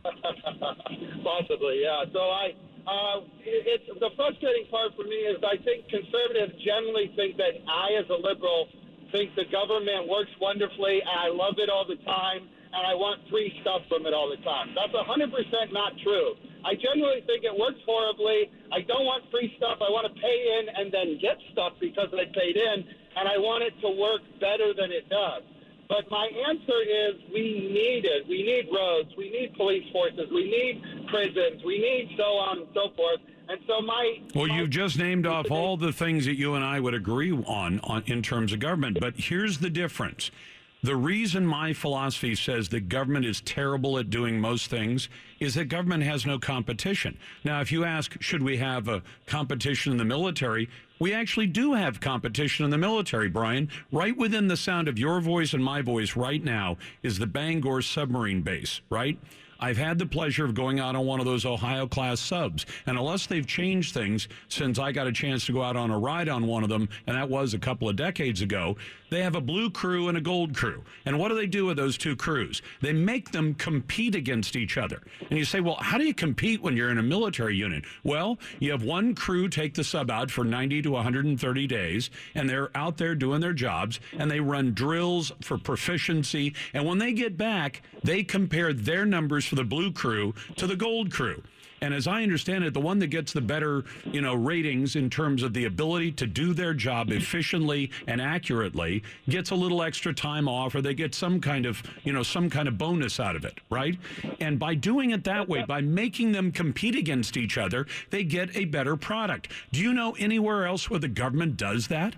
Possibly, yeah. So I... Uh, it's the frustrating part for me is I think conservatives generally think that I, as a liberal, think the government works wonderfully, and I love it all the time, and I want free stuff from it all the time. That's one hundred percent not true. I generally think it works horribly. I don't want free stuff. I want to pay in and then get stuff because I paid in, and I want it to work better than it does. But my answer is we need it. We need roads. We need police forces. We need prisons. We need so on and so forth. And so my...
Well,
my,
you've just named off all the things that you and I would agree on, on in terms of government. But here's the difference. The reason my philosophy says that government is terrible at doing most things is that government has no competition. Now, if you ask, should we have a competition in the military? We actually do have competition in the military, Brian. Right within the sound of your voice and my voice right now is the Bangor submarine base, right? I've had the pleasure of going out on one of those Ohio-class subs, and unless they've changed things since I got a chance to go out on a ride on one of them, and that was a couple of decades ago, they have a blue crew and a gold crew. And what do they do with those two crews? They make them compete against each other. And you say, well, how do you compete when you're in a military unit? Well, you have one crew take the sub out for ninety to one hundred thirty days, and they're out there doing their jobs, and they run drills for proficiency. And when they get back, they compare their numbers for the blue crew to the gold crew. And as I understand it, the one that gets the better, you know, ratings in terms of the ability to do their job efficiently and accurately gets a little extra time off, or they get some kind of, you know, some kind of bonus out of it, right? And by doing it that way, by making them compete against each other, they get a better product. Do you know anywhere else where the government does that?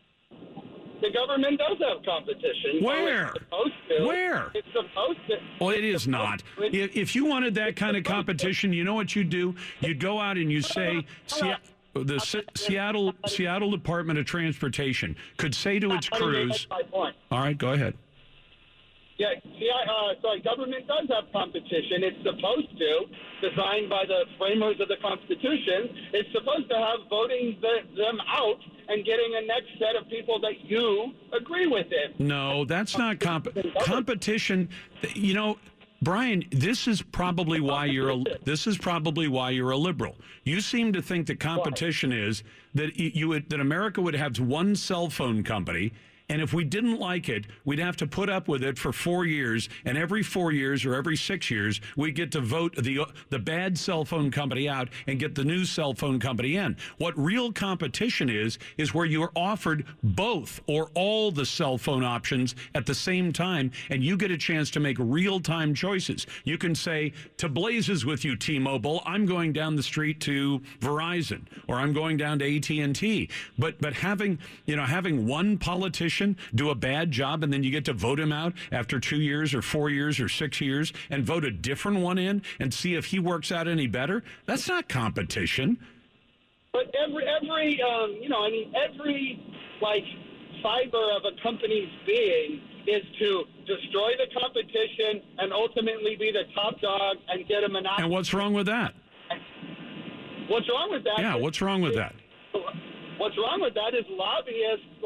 The government does have competition.
Where?
It's supposed to.
Where?
It's supposed to.
Well, it is not. If, if you wanted that kind of competition, you know what you'd do? You'd go out and you say, Se- the Se- Seattle Seattle Department of Transportation could say to its crews. All right, go ahead.
Yeah, see, I, uh, sorry, government does have competition. It's supposed to, designed by the framers of the Constitution. It's supposed to have voting the, them out and getting a next set of people that you agree with it.
No, that's not comp- competition. You know, Brian, this is probably why you're a, this is probably why you're a liberal. You seem to think that competition is that you would, that America would have one cell phone company. And if we didn't like it, we'd have to put up with it for four years. And every four years or every six years, we get to vote the the bad cell phone company out and get the new cell phone company in. What real competition is, is where you are offered both or all the cell phone options at the same time, and you get a chance to make real-time choices. You can say, to blazes with you, T-Mobile, I'm going down the street to Verizon, or I'm going down to A T and T. But but having, you know, having one politician do a bad job and then you get to vote him out after two years or four years or six years and vote a different one in and see if he works out any better, that's not competition.
But every, every um, you know, I mean, every, like, fiber of a company's being is to destroy the competition and ultimately be the top dog and get a monopoly.
And what's wrong with that?
What's wrong with that?
Yeah, what's wrong with that?
What's wrong with that is lobbyists, like,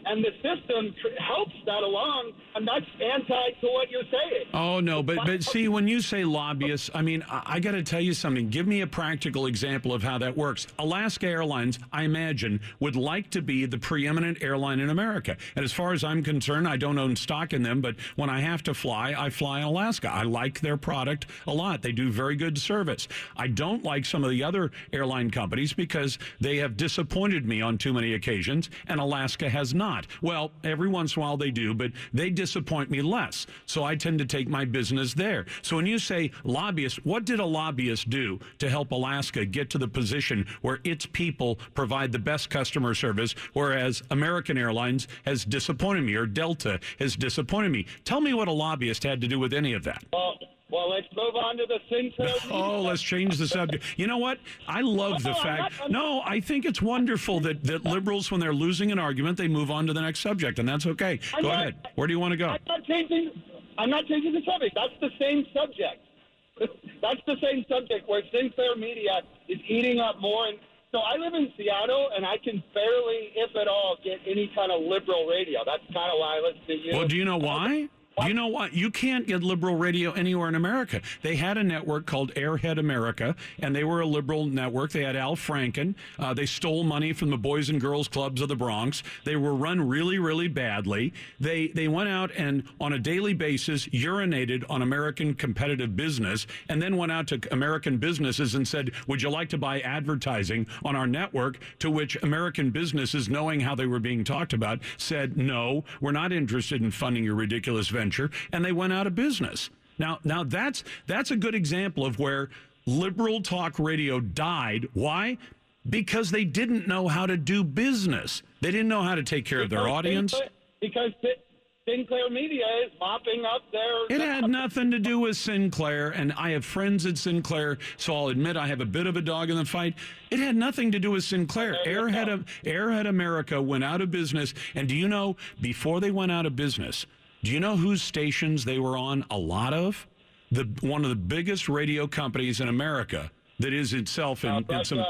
and the system tr- helps that along, and that's anti to what you're saying.
Oh, no, but but see, when you say lobbyists, I mean, I, I got to tell you something. Give me a practical example of how that works. Alaska Airlines, I imagine, would like to be the preeminent airline in America. And as far as I'm concerned, I don't own stock in them, but when I have to fly, I fly Alaska. I like their product a lot. They do very good service. I don't like some of the other airline companies because they have disappointed me on too many occasions, and Alaska has not. Well, every once in a while they do, but they disappoint me less. So I tend to take my business there. So when you say lobbyists, what did a lobbyist do to help Alaska get to the position where its people provide the best customer service, whereas American Airlines has disappointed me, or Delta has disappointed me? Tell me what a lobbyist had to do with any of that.
Well, well let's move on to the Sinclair.
Oh, let's change the subject. You know what? I love the
No, I'm
fact.
not- I'm
No, I think it's wonderful that, that liberals, when they're losing an argument, they move on to the next subject, and that's okay.
I'm
Go
not-
ahead. Where do you want to go?
I'm not changing. I'm not changing the subject. That's the same subject. That's the same subject where Sinclair Media is eating up more. And so I live in Seattle, and I can barely, if at all, get any kind of liberal radio. That's kind of why I listen to you.
Well, do you know why? Do you know what? You can't get liberal radio anywhere in America. They had a network called Airhead America, and they were a liberal network. They had Al Franken. Uh, they stole money from the Boys and Girls Clubs of the Bronx. They were run really, really badly. They they went out and, on a daily basis, urinated on American competitive business, and then went out to American businesses and said, would you like to buy advertising on our network? To which American businesses, knowing how they were being talked about, said, no, we're not interested in funding your ridiculous venture. And they went out of business. Now, now that's that's a good example of where liberal talk radio died. Why? Because they didn't know how to do business. They didn't know how to take care of their audience.
Because Sinclair Media is mopping up their...
It had nothing to do with Sinclair, and I have friends at Sinclair, so I'll admit I have a bit of a dog in the fight. It had nothing to do with Sinclair. Airhead, of, Airhead America went out of business, and do you know, before they went out of business, do you know whose stations they were on a lot of? The one of the biggest radio companies in America that is itself in,
Uh,
in
that's,
some...
uh,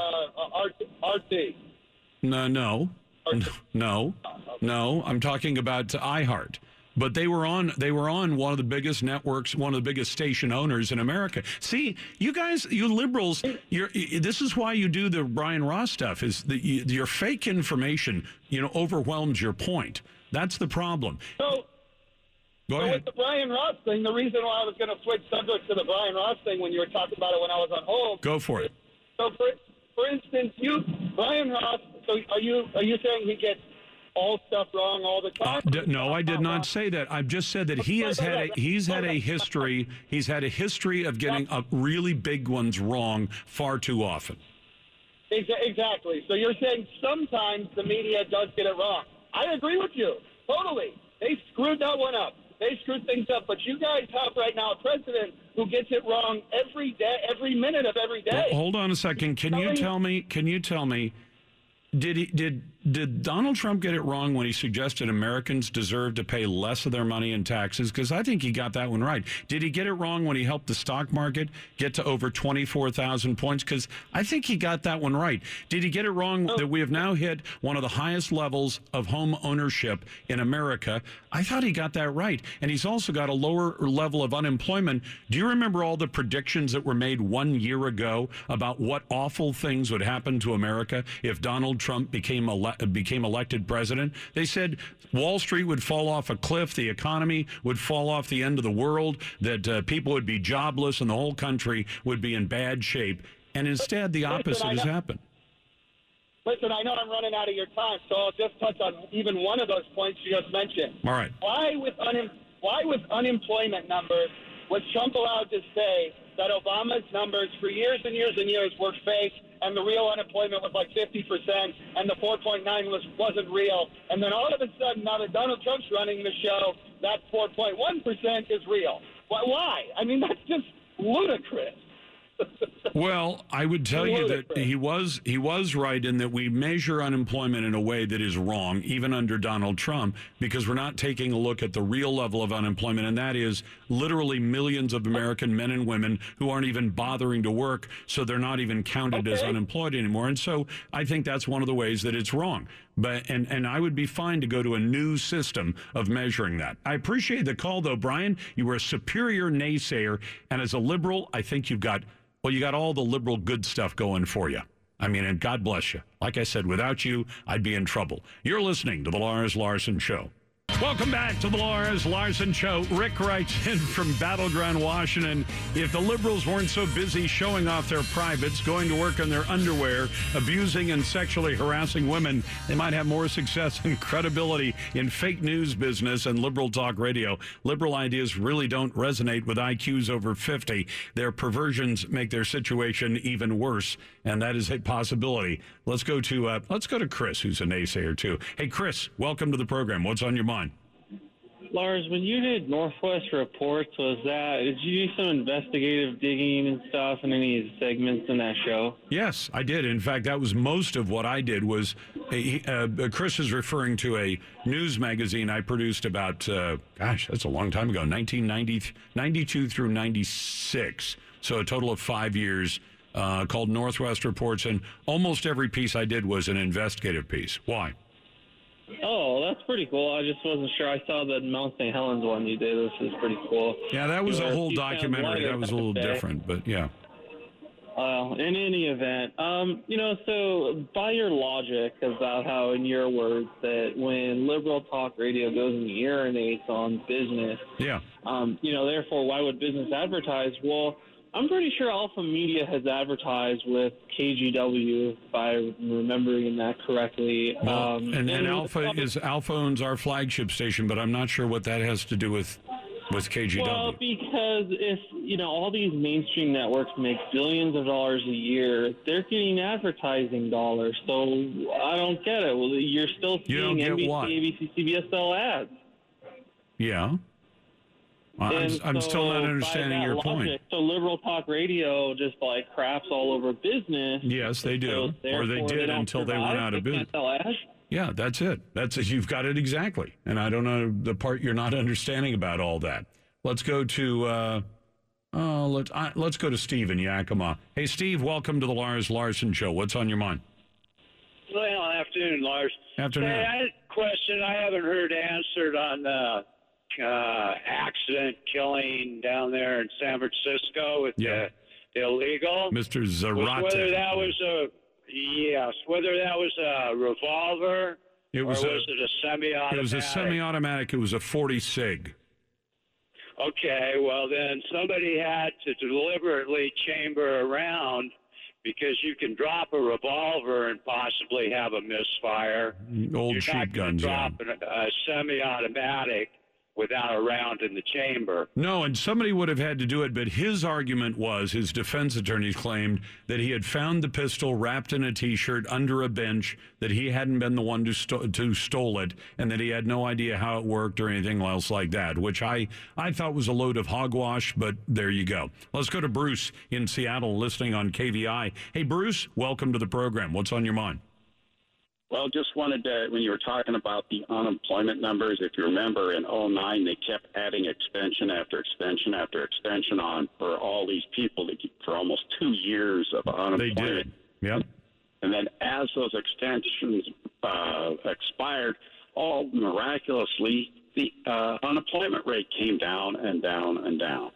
R T.
No, no, no, no. I'm talking about iHeart. But they were on. They were on one of the biggest networks, one of the biggest station owners in America. See, you guys, you liberals, you're, this is why you do the Brian Ross stuff. Is that you, your fake information, you know, overwhelms your point. That's the problem.
So,
Go
so
ahead.
with the Brian Ross thing, the reason why I was going to switch subjects to the Brian Ross thing when you were talking about it when I was on hold.
Go for it.
So, for for instance, you Brian Ross. So, are you are you saying he gets all stuff wrong all the time?
Uh, d- no, I did not say that. I've just said that he has had a he's had a history. He's had a history of getting uh, really big ones wrong far too often.
Exa- Exactly. So you're saying sometimes the media does get it wrong. I agree with you totally. They screwed that one up. They screwed things up. But you guys have right now a president who gets it wrong every day, every minute of every day.
Well, hold on a second. Can you tell me? Can you tell me? Did he did did Donald Trump get it wrong when he suggested Americans deserve to pay less of their money in taxes? Because I think he got that one right. Did he get it wrong when he helped the stock market get to over twenty-four thousand points? Because I think he got that one right. Did he get it wrong that we have now hit one of the highest levels of home ownership in America? I thought he got that right. And he's also got a lower level of unemployment. Do you remember all the predictions that were made one year ago about what awful things would happen to America if Donald Trump became ele- became elected president? They said Wall Street would fall off a cliff, the economy would fall off the end of the world, that uh, people would be jobless, and the whole country would be in bad shape. And instead, the opposite has happened.
Listen, I know I'm running out of your time, so I'll just touch on even one of those points you just mentioned.
All right.
Why with un- why with unemployment numbers was Trump allowed to say that Obama's numbers for years and years and years were fake, and the real unemployment was like fifty percent, and the four point nine was, wasn't real. And then all of a sudden, now that Donald Trump's running the show, that four point one percent is real. Why? I mean, that's just ludicrous.
Well, I would tell you that he was he was right in that we measure unemployment in a way that is wrong, even under Donald Trump, because we're not taking a look at the real level of unemployment, and that is literally millions of American men and women who aren't even bothering to work, so they're not even counted okay. as unemployed anymore. And so I think that's one of the ways that it's wrong. But and, and I would be fine to go to a new system of measuring that. I appreciate the call, though, Brian. You were a superior naysayer, and as a liberal, I think you've got... Well, you got all the liberal good stuff going for you. I mean, and God bless you. Like I said, without you, I'd be in trouble. You're listening to The Lars Larson Show. Welcome back to The Lars Larson Show. Rick writes in from Battleground, Washington, if the liberals weren't so busy showing off their privates, going to work in their underwear, abusing and sexually harassing women, they might have more success and credibility in fake news business and liberal talk radio. Liberal ideas really don't resonate with I Qs over fifty. Their perversions make their situation even worse, and that is a possibility. Let's go to uh, let's go to Chris, who's a naysayer too. Hey, Chris, welcome to the program. What's on your mind?
Lars, when you did Northwest Reports, was that, did you do some investigative digging and stuff in any of the segments in that show?
Yes, I did. In fact, that was most of what I did was, uh, uh, Chris is referring to a news magazine I produced about, uh, gosh, that's a long time ago, nineteen ninety, ninety-two through ninety-six. So a total of five years uh, called Northwest Reports. And almost every piece I did was an investigative piece. Why?
Oh, that's pretty cool. I just wasn't sure. I saw the Mount Saint Helens one you did. This is pretty cool.
Yeah, that was
you
a
know,
whole documentary. That was a little different, but yeah.
Well, in any event, um, you know, so by your logic about how, in your words, that when liberal talk radio goes and urinates on business,
yeah,
um, you know, therefore, why would business advertise? Well, I'm pretty sure Alpha Media has advertised with K G W, if I'm remembering that correctly.
Well,
um,
and, and Alpha is Alpha owns our flagship station, but I'm not sure what that has to do with with K G W.
Well, because if you know all these mainstream networks make billions of dollars a year, they're getting advertising dollars. So I don't get it. Well, you're still seeing N B C, A B C, C B S sell ads.
Yeah. I'm, I'm
so
still not understanding your
logic,
point.
So liberal talk radio just like craps all over business.
Yes, they do.
So
or they did
they
until they went out of business. Yeah, that's it. That's it. You've got it exactly. And I don't know the part you're not understanding about all that. Let's go to uh, oh, let's uh, let's go to Steve in Yakima. Hey, Steve, welcome to the Lars Larson Show. What's on your mind?
Well, afternoon, Lars.
Afternoon.
Hey, I had a question I haven't heard answered on uh, uh, accident killing down there in San Francisco with
yeah.
the, the illegal.
Mister Zarate.
Whether that was a yes, whether that was a revolver
it was
or
a,
was it a semi-automatic?
It was a semi-automatic. It was a forty sig.
Okay, well then somebody had to deliberately chamber around because you can drop a revolver and possibly have a misfire.
Old
You're
cheap
not
guns,
drop
yeah.
a, a semi-automatic without a round in the chamber.
No, and somebody would have had to do it, but his argument was, his defense attorneys claimed, that he had found the pistol wrapped in a T-shirt under a bench, that he hadn't been the one to, sto- to stole it, and that he had no idea how it worked or anything else like that, which I, I thought was a load of hogwash, but there you go. Let's go to Bruce in Seattle, listening on K V I. Hey, Bruce, welcome to the program. What's on your mind?
Well, just wanted to, when you were talking about the unemployment numbers, if you remember in oh nine, they kept adding extension after extension after extension on for all these people to keep for almost two years of unemployment.
They did. Yep.
And then as those extensions uh, expired, all miraculously, the uh, unemployment rate came down and down and down.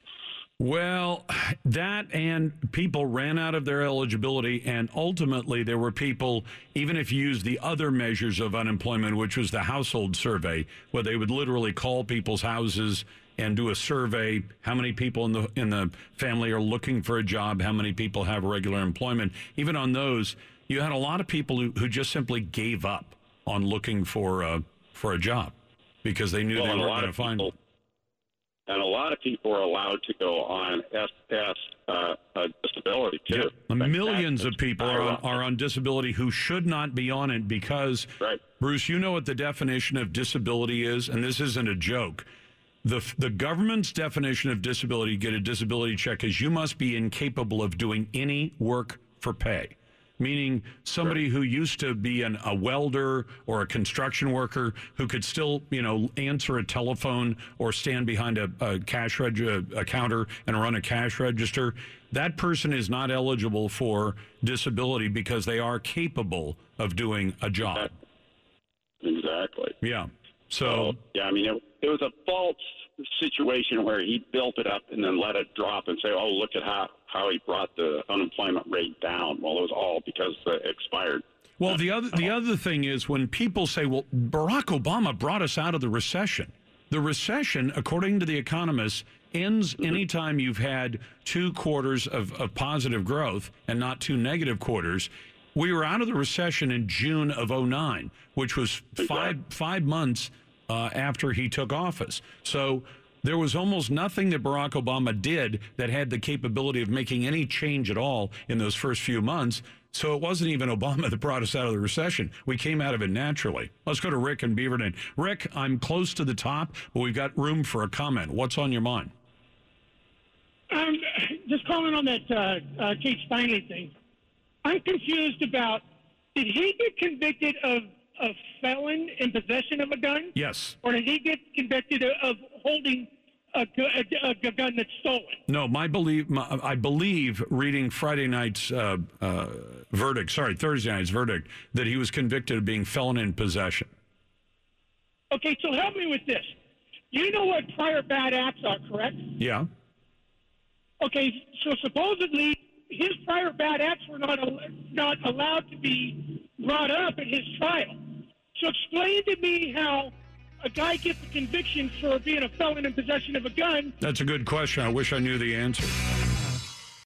Well, that and people ran out of their eligibility, and ultimately there were people, even if you use the other measures of unemployment, which was the household survey, where they would literally call people's houses and do a survey, how many people in the in the family are looking for a job, how many people have regular employment. Even on those, you had a lot of people who, who just simply gave up on looking for a, for a job because they knew
well,
they weren't going to
people-
find one.
And a lot of people are allowed to go on S S uh, uh, disability, too.
Yeah. Millions of people are on, are on disability who should not be on it because,
right.
Bruce, you know what the definition of disability is, and this isn't a joke. The, the government's definition of disability, get a disability check, is you must be incapable of doing any work for pay. Meaning somebody who used to be an, a welder or a construction worker who could still, you know, answer a telephone or stand behind a, a cash reg, a, a counter and run a cash register, that person is not eligible for disability because they are capable of doing a job.
Exactly.
Yeah. So,
so yeah, I mean, it, it was a false situation where he built it up and then let it drop and say, oh, look at how, how he brought the unemployment rate down. Well, it was all because it expired.
Well, the other the other thing is when people say, well, Barack Obama brought us out of the recession. The recession, according to the economists, ends anytime you've had two quarters of, of positive growth and not two negative quarters. We were out of the recession in June of oh nine, which was five five months Uh, after he took office. So there was almost nothing that Barack Obama did that had the capability of making any change at all in those first few months. So it wasn't even Obama that brought us out of the recession. We came out of it naturally. Let's go to Rick in Beaverton. Rick, I'm close to the top, but we've got room for a comment. What's on your mind?
Um, just calling on that uh, uh, Kate Steinle thing. I'm confused about, did he get convicted of a felon in possession of a gun?
Yes.
Or did he get convicted of holding a, a, a gun that's stolen?
No, my believe, my, I believe, reading Friday night's uh, uh, verdict, sorry, Thursday night's verdict, that he was convicted of being felon in possession.
Okay, so help me with this. You know what prior bad acts are, correct?
Yeah.
Okay, so supposedly his prior bad acts were not not allowed to be brought up at his trial. So explain to me how a guy gets a conviction for being a felon in possession of a gun.
That's a good question. I wish I knew the answer.